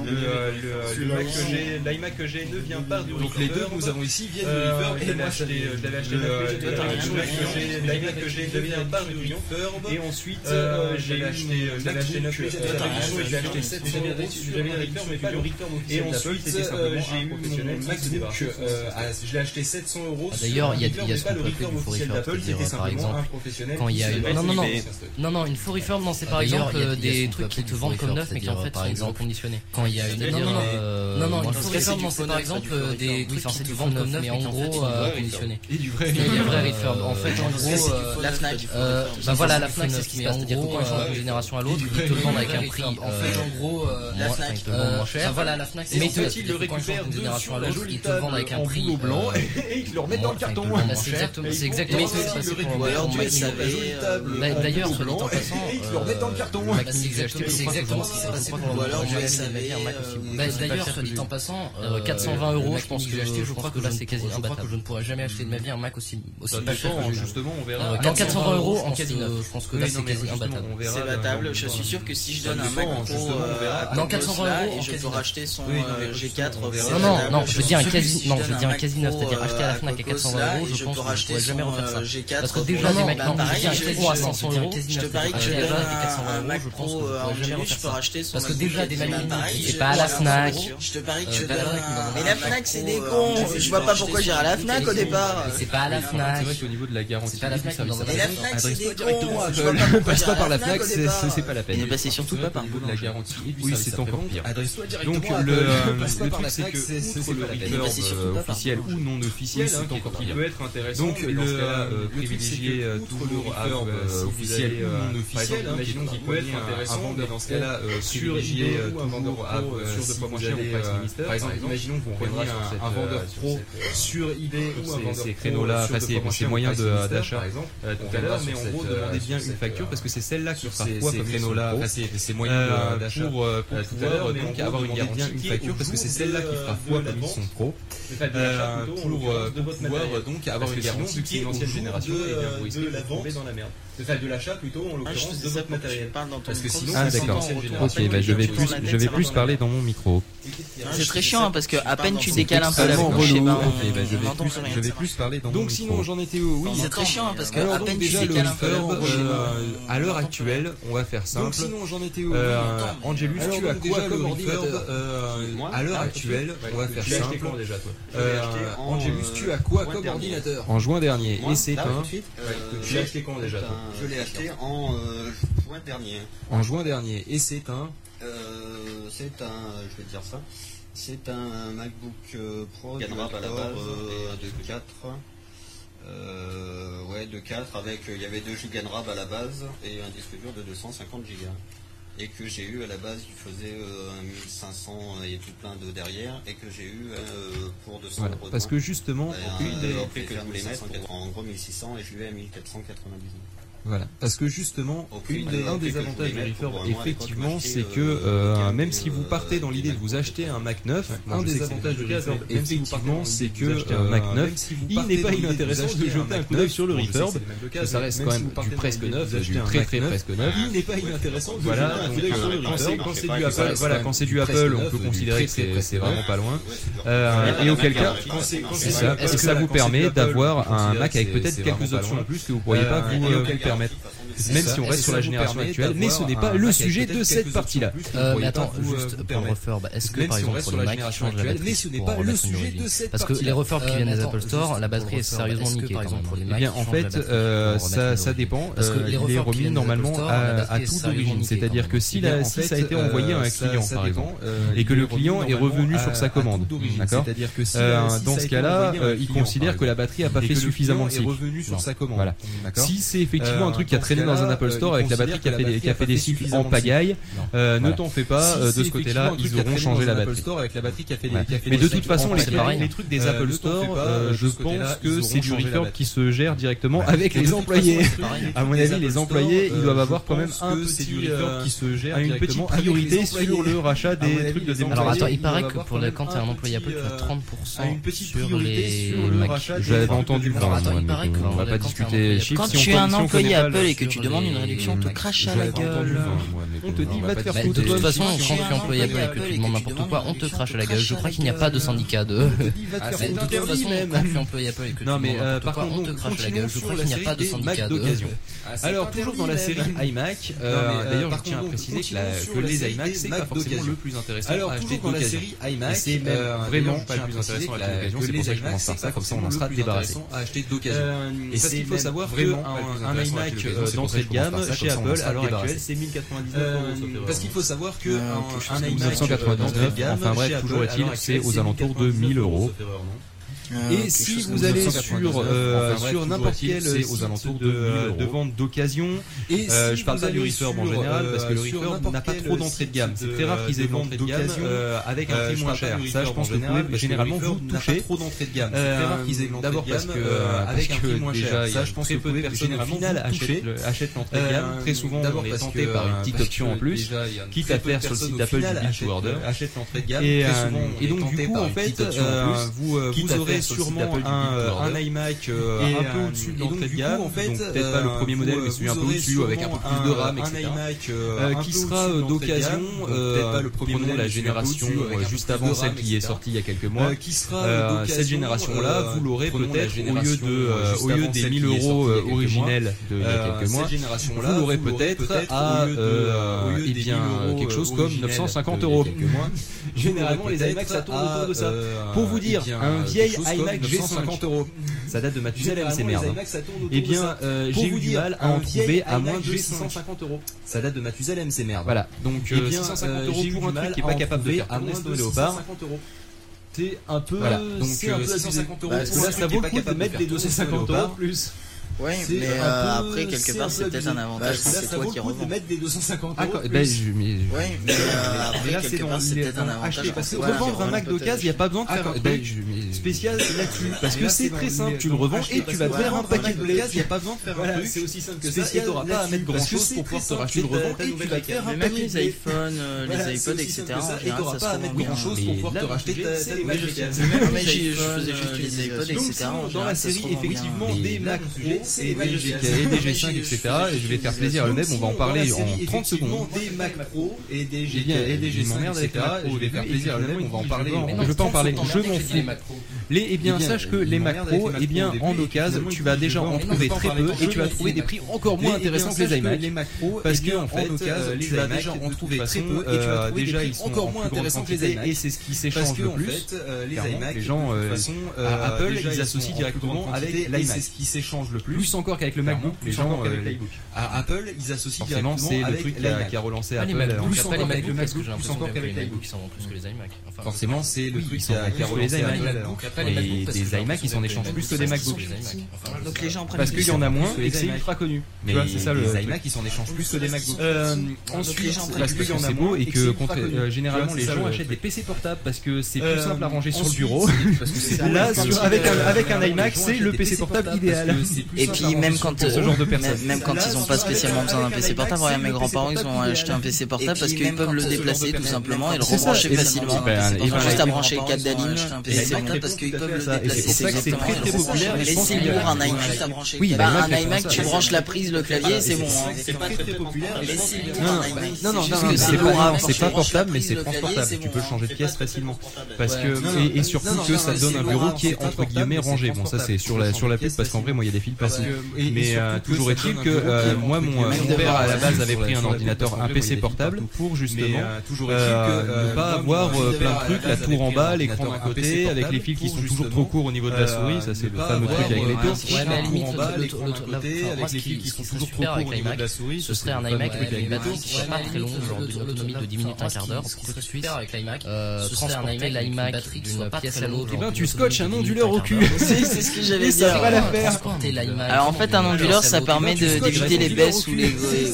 l'iMac que j'ai ne vient pas du refurb. Donc les deux que nous avons ici viennent du refurb et moi je l'avais acheté l'iMac que j'ai ne vient pas du refurb et ensuite j'ai acheté j'ai acheté 700 €, j'avais un refurb mais pas le refurb officiel d'Apple, c'était simplement un professionnel MacBook, je l'ai acheté 700 €. D'ailleurs, il y a ce qu'on peut appeler du faux refurb, c'est-à-dire par exemple quand il y a une faux refurb, non, c'est par exemple des trucs qui te vendent comme neuf mais qui en fait sont reconditionnés. Quand il y a une une faux refurb, non, c'est par exemple des trucs qui te vendent comme neuf mais en gros reconditionnés. Et du vrai refurb. En fait, en gros, la Fnac. Bah voilà, la Fnac, c'est ce qui se passe, c'est-à-dire que quand ils changent d'une génération à l'autre, ils te le vendent avec un prix. En fait, en gros, la Fnac, ils te le vendent moins cher. Voilà, la Fnac, mais ils le récupèrent d'une génération à l'autre, ils te le vendent avec un prix blanc et ils le remettent dans le carton. C'est exactement ce qui se passe pour d'ailleurs, soit dit en passant, ils le remettent dans le carton. C'est exactement ce qui s'est passé pour moi. J'ai acheté un Mac aussi. D'ailleurs, soit dit en passant, 420 €, je pense que je crois que là c'est quasi imbattable. Je ne pourrais jamais acheter de ma vie un Mac aussi cher. Justement, on verra. 420 € en quasi neuf. Je pense que là c'est quasi imbattable. C'est battable. Je suis sûr que si je donne un Mac Pro, non, 420 € et je peux racheter son G4. Non, je veux dire un quasi neuf, c'est-à-dire acheter à la Fnac à 420 €, je pense que je pourrais jamais refaire ça. Parce que déjà les Mac Pro à 500 €, je te parie que je donne un Mac Pro en Angelus, je peux racheter son. Parce que déjà des Mac c'est pas à la Fnac. Je te parie que je donne. Mais la Fnac c'est des cons. Je vois pas pourquoi j'irai à la Fnac au départ. C'est pas à la Fnac. C'est vrai qu'au niveau de la garantie, c'est pas la Fnac. Mais la Fnac c'est des cons. Ne passe pas par la Fnac, c'est pas la peine. Et ne passez surtout pas par la garantie. Oui, c'est encore pire. Donc le truc c'est que c'est le refurb officiel ou non officiel qui peut être intéressant. Donc le privilégier toujours refurb officiel ou non officiel. Imaginons qu'il peut être intéressant dans ce cas-là privilégier ou un vendeur pro sur 2 fois moins cher au Price Minister. Par exemple, imaginons que vous preniez un vendeur pro sur eBay ou un vendeur créneaux-là, ces moyens d'achat tout à l'heure, mais en gros demandez bien une facture parce que c'est celle-là qui fera foi comme créneaux-là, ces moyens d'achat pour pouvoir donc avoir une garantie, une facture parce que c'est celle-là qui fera foi comme ils sont pro pour pouvoir donc avoir une garantie vu que c'est une ancienne génération et bien vous risquez de tomber dans la merde. C'est de l'achat plutôt en l'occurrence de votre matériel. matériel. Parce que sinon, d'accord. Ok, bah je vais plus parler dans mon micro. C'est très chiant parce que à peine tu décales un peu la bouche, et ben je vais plus parler dans mon micro. Donc sinon j'en étais où? Oui, c'est très chiant parce que à peine tu décales un peu la bouche. À l'heure actuelle, on va faire simple. Donc sinon j'en étais où? Angelus, tu as quoi comme ordinateur? À l'heure actuelle, on va faire simple. Angelus, tu as quoi comme ordinateur? En juin dernier, et c'est un. Tu l'as acheté quand déjà? Je l'ai acheté en juin dernier. En juin dernier, et c'est un. Je vais te dire ça. C'est un MacBook Pro Ganrab à la base de 4. De 4 avec, il y avait 2 Go de RAM à la base et un disque dur de 250 Go. Et que j'ai eu à la base, il faisait 1500 et tout plein de derrière, et que j'ai eu pour 200 voilà, euros. Parce que justement, une des prix que je voulais mettre en gros 1600 et je l'ai à 1499. Voilà, parce que justement, un des avantages du Reverb, effectivement, c'est que même si vous partez dans l'idée de vous acheter un Mac 9, un des avantages du Reverb, effectivement, c'est que un Mac 9, il n'est pas inintéressant de jeter un coup d'œil sur le Reverb, ça reste quand même du presque neuf, du très presque neuf. Il n'est pas inintéressant de jeter un coup d'œil sur le Reverb. Quand c'est du Apple, voilà, quand c'est du Apple, on peut considérer que c'est vraiment pas loin. Et auquel cas, c'est ça, ça vous permet d'avoir un Mac avec peut-être quelques options en plus que vous ne pourriez pas vous permettre. Même si on reste sur la génération actuelle, mais ce n'est pas le sujet de cette partie-là. Mais attends, juste pour le refurb, est-ce que par exemple pour les Mac qui changent la batterie pour la version d'origine? Parce que les refurbs qui viennent des Apple Store, la batterie est sérieusement niquée par exemple. Eh bien en fait, ça dépend. Il est remis normalement à tout d'origine. C'est-à-dire que si ça a été envoyé à un client par exemple, et que le client est revenu sur sa commande, d'accord, dans ce cas-là, il considère que la batterie n'a pas fait suffisamment de cycles. Voilà. Si c'est effectivement un truc qui a traîné dans un Apple Store avec la batterie qui a fait des cycles en pagaille, ne t'en fais pas, de ce côté-là, ils auront changé la batterie. Mais de toute façon, les trucs des Apple Store, je pense que c'est du Reverb qui se gère directement avec les employés. À mon avis, les employés, ils doivent avoir quand même une petite priorité sur le rachat des trucs de démonstration. Alors attends, il paraît que quand t'es un employé Apple, tu as 30% sur les Mac. J'avais entendu le vent, on va pas discuter chiffres. Quand tu es un employé Apple et que tu demandes une réduction, on te crache à la gueule. On te dit va te faire foutre. De toute façon, quand tu es employé Apple et que tu demandes n'importe quoi, on te crache à la gueule. Je crois qu'il n'y a pas de syndicat de. De toute façon, quand tu es employé Apple et que tu demandes n'importe quoi, on te crache à la gueule. Je crois qu'il n'y a pas de syndicat d'occasion. Alors toujours dans la série iMac, d'ailleurs je tiens à préciser que les iMac c'est pas forcément le plus intéressant à acheter d'occasion. C'est vraiment pas le plus intéressant à acheter d'occasion. C'est pour ça que je commence par ça, comme ça on en sera débarrassé. Et c'est il faut savoir qu'un iMac d'entrée de gamme chez Apple à l'heure actuelle c'est 1099 €. Parce qu'il faut savoir que un iMac 999, enfin bref, toujours est-il, c'est aux alentours de 1000 €. Et si vous allez sur n'importe quel site de vente d'occasion, je parle pas du Reverb en général parce que le Reverb n'a pas trop d'entrée de gamme. C'est très rare qu'ils aient de l'entrée de gamme avec un prix moins cher. Ça, je pense que vous pouvez généralement vous toucher. D'abord parce que avec un prix moins cher, ça, je pense que très peu de personnes au final achètent l'entrée de gamme. Très souvent, on est tenté par une petite option en plus, quitte à faire sur le site d'Apple du build to order. Et donc du coup, en fait, vous aurez sûrement un iMac un peu au-dessus de l'entrée de gamme, donc peut-être pas le premier modèle mais celui un peu au-dessus avec un peu plus de RAM, etc. Un iMac qui sera d'occasion, peut-être pas le premier modèle, la génération juste avant celle qui est sortie il y a quelques mois, cette génération-là, vous l'aurez peut-être au lieu des 1000 € originels d'il y a quelques mois, vous l'aurez peut-être à eh bien quelque chose comme 950 €. Généralement les iMac ça tourne autour de ça. Pour vous dire, un vieil iMac G50 €. Ça date de Mathusalem, c'est merde. Eh bien, j'ai eu du mal à en trouver à moins de 650 €. Ça date de Mathusalem, c'est merde. Voilà. Donc, 650 € pour un truc qui est pas capable de faire à moins de Léopard. C'est un peu. Voilà. Donc, 650 €. Parce que là, ça vaut le coup de mettre les 250 € plus. Oui, mais après, quelque part, c'est peut-être un avantage quand c'est toi qui revends. De mettre des 250 €. Oui, mais après, quelque part, c'est peut-être un avantage. Parce que revendre un Mac d'occasion, il n'y a pas besoin de faire un truc spécial là-dessus. Parce que c'est très simple, tu le revends et tu vas te faire un paquet de d'occasion, il n'y a pas besoin de faire un truc. C'est aussi simple que ça. Et tu n'auras pas à mettre grand-chose pour pouvoir te racheter le revend et tu vas te faire un paquet. Même les iPhones, les iPods, etc. Et tu n'auras pas à mettre grand-chose pour pouvoir te racheter ta nouvelle occasion. Mais je faisais juste les iPods, etc. Dans la série, effectivement, des Mac Pro et des G5, etc. Et je vais faire plaisir à le MEB, on va en parler en 30 secondes. Des Mac Pro et des G5, m'emmerde etc. Et je vais faire plaisir à le MEB, on va en parler. Je veux pas en parler, je m'en fous. Eh bien, sache que les Mac Pro, eh bien, en occasion, tu vas déjà en trouver très peu et tu vas trouver des prix encore moins intéressants que les iMac. Parce que, en fait, tu vas déjà en trouver très peu et tu vas trouver déjà ils sont encore moins intéressants que les iMac. Et c'est ce qui s'échange le plus. Les gens, Apple, ils associent directement avec l'iMac. C'est ce qui s'échange le plus encore qu'avec le MacBook. Les gens, à Apple, ils associent directement c'est le truc qui a relancé Apple. Plus encore qu'avec le MacBook, j'ai l'impression que les MacBooks ils s'en vendent plus que les iMac. Forcément, c'est le truc qui a relancé Apple. Et des iMac, ils s'en échangent plus que des MacBooks. Donc les gens prennent parce qu'il y en a moins et que c'est ultra connu. Mais c'est ça, les iMac, ils s'en échangent plus que des MacBooks. Ensuite, parce qu'il y en a beau et que généralement les gens achètent des PC portables parce que c'est plus simple à ranger sur le bureau. Là, avec un iMac, c'est le PC portable idéal. Et puis même quand ils ont pas spécialement besoin d'un PC portable, regarde mes grands-parents, ils ont acheté un PC portable parce qu'ils peuvent le déplacer tout simplement et le rebrancher facilement. Ils ont juste à brancher le câble d'Aline, un PC portable parce qu'ils peuvent le déplacer. C'est pour ça que c'est très très populaire. Mais c'est lourd un iMac. Oui, un iMac, tu branches la prise, le clavier, c'est bon. C'est pas très populaire. Non, c'est pas portable, mais c'est transportable. Tu peux changer de pièce facilement. Parce que et surtout que ça donne un bureau qui est entre guillemets rangé. Bon, ça c'est sur la piste parce qu'en vrai, moi, il y a des fils partout. Mais toujours est-il que moi, mon père à la base avait pris un ordinateur, un PC portable pour justement ne pas avoir plein de trucs, la tour en bas, l'écran d'un côté, avec les fils qui sont toujours trop courts au niveau de la souris. Ça c'est le fameux truc avec les tours. Ouais, mais à la limite, avec les fils qui sont toujours trop courts au niveau de la souris, ce serait un iMac avec une batterie qui soit pas très longue, genre d'une autonomie de 10 minutes, un quart d'heure, pour que tu puisses avec l'iMac transporter l'iMac d'une pièce à l'autre. Et ben tu scotches un onduleur au cul. C'est ce que j'allais dire. Ça va l'affaire. Alors en fait un onduleur ça permet d'éviter les baisses ou les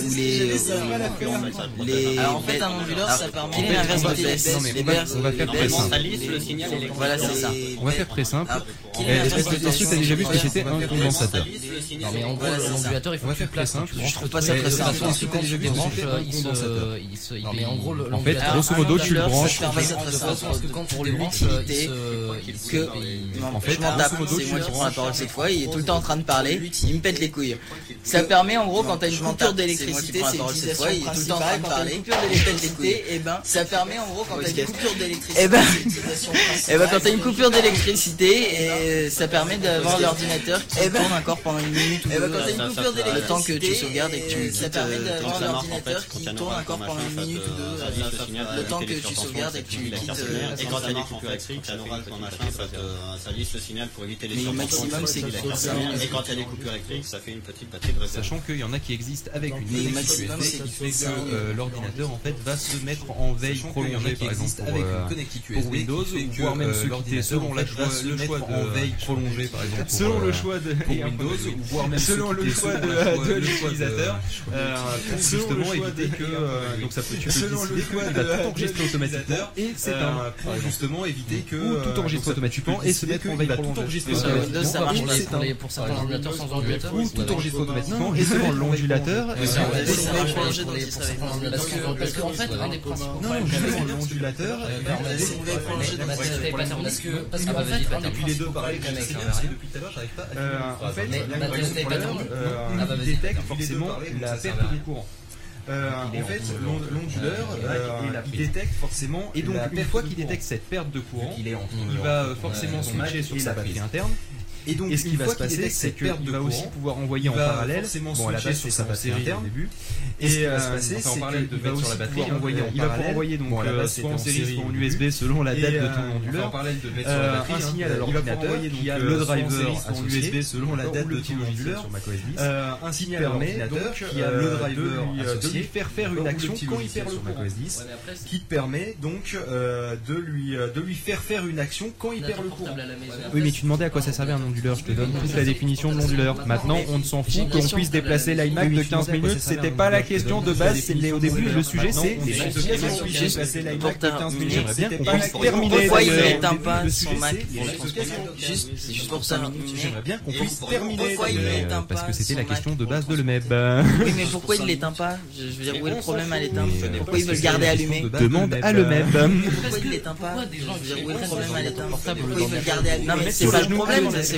alors en fait un onduleur ça permet l'inverse de baisse. On va faire très simple. Voilà c'est ça. On va faire très simple. Est-ce que t'as déjà vu ce que c'était un condensateur? Non mais en gros l'ondulateur il faut faire très simple. Je trouve pas ça très simple. Parce que quand tu les branches il se mais en gros en fait grosso modo tu le branches. Parce que quand tu les branches en fait je m'en tape, c'est moi qui prends la parole cette fois, il est tout le temps en train de parler, il me pète les couilles. Ça permet en gros quand t'as une coupure d'électricité, c'est l'utilisation principale, il est tout le temps en train de parler, coupure d'électricité, et ben ça permet en gros quand t'as une coupure d'électricité, et ben quand t'as une coupure d'électricité, ça permet d'avoir l'ordinateur qui tourne encore pendant une minute ou deux, le temps que tu sauvegardes et que tu quittes, ça permet d'avoir l'ordinateur qui tourne encore pendant une minute ou deux, le temps que tu sauvegardes et que tu quittes. Et quand il y a des coupures électriques, ça n'aura qu'en machin, ça lisse le signal pour éviter les surchauffe. Maximum c'est et quand il y a des coupures électriques, ça fait une petite batterie de réserve. Sachant qu'il y en a qui existent avec une connexion USB qui fait que l'ordinateur en fait va se mettre en veille prolongée par exemple pour Windows, voire même se quitter selon le choix de veille prolongée par exemple selon le choix de Windows, voire même selon le choix de l'utilisateur pour justement éviter que donc ça peut tu peux décider qu'il va tout enregistrer automatiquement et c'est pour justement éviter que tout enregistre automatiquement et se mettre en veille prolongée. Ça marche pour certains ordinateurs sans ondulateur ou tout enregistre automatiquement et selon l'ondulateur parce que en fait un des principaux l'ondulateur parce qu'en fait depuis les deux pareil depuis tout à l'heure j'arrive pas en fait il détecte forcément la perte de courant. En fait, l'onduleur, il détecte forcément, et donc une fois qu'il détecte cette perte de courant, il va forcément switcher sur sa batterie interne. Et donc, ce qui va se passer, c'est qu'il va aussi pouvoir envoyer en parallèle, bon, à la base, c'est sa batterie interne au début. Et ce qui va se passer, c'est qu'il va aussi pouvoir envoyer donc soit en série, soit en USB, selon la date de ton onduleur, un signal à l'ordinateur qui a le driver en USB selon la date de ton onduleur, un signal à l'ordinateur qui a le driver de lui faire une action quand il perd le courant, qui te permet donc de lui faire une action quand il perd le courant. Oui, mais tu demandais à quoi ça servait un onduleur. Je te donne toute la définition de l'onduleur. Maintenant, on ne s'en fout qu'on puisse déplacer l'iMac de 15 minutes. C'était pas la question de base. Au début, le sujet, c'est déplacer l'iMac de 15 minutes. J'aimerais bien qu'on puisse terminer. Pourquoi il n'éteint pas son Mac juste pour 5 minutes. J'aimerais bien qu'on puisse terminer. Pourquoi il l'éteint pas? Parce que c'était la question de base de le MEB. Oui, mais pourquoi il l'éteint pas? Je veux dire, où est le problème à l'éteindre? Pourquoi il veut le garder allumé? Demande à le MEB. Pourquoi il l'éteint pas? Je veux dire, où est le problème à l'éteindre? Pourquoi il veut le garder allumé? Non, mais c'est pas le problème. C'est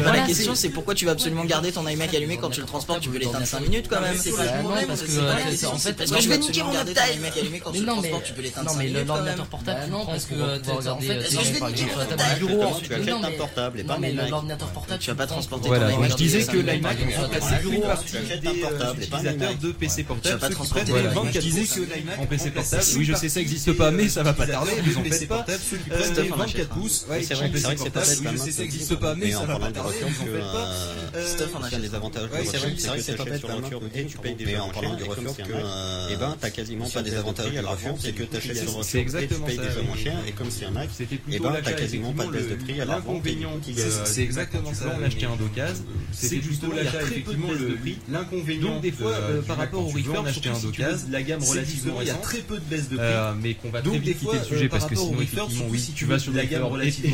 la question c'est pourquoi tu vas absolument garder ton iMac allumé quand tu le transportes, tu peux l'éteindre 5 minutes quand même. Parce que en fait, parce que je vais niquer mon uptime. Non mais l'ordinateur portable, non parce que en fait, par exemple sur la table du bureau, tu achètes un portable et pas un iMac. L'ordinateur portable, tu vas pas transporter ton iMac. Je disais que l'iMac c'est une partie des utilisateurs de PC portable. Pas transporter Voilà, donc je disais que l'iMac en PC portable, oui je sais ça existe pas mais ça va pas tarder, vous en faites pas. 24 pouces, c'est vrai que c'est pas bête, je sais ça existe pas mais ça va pas tarder, vous en faites pas. Il y a des avantages de refurb, c'est vrai que c'est pas bête sur refurb et tu payes déjà en parlant du refurb que et ben t'as quasiment pas des avantages à la refurb, c'est que t'achètes sur refurb et tu payes déjà moins cher et comme c'est un Mac, et ben t'as quasiment pas de baisse de prix à la vente. C'est exactement ça, on achetait un d'occasion, c'était plutôt l'achat effectivement le prix. L'inconvénient donc des fois par rapport au refurb, acheter un d'occasion, la gamme relativement il y a très peu de baisse de prix mais qu'on va très vite quitter le sujet parce que sinon effectivement oui tu vas sur la gamme relativement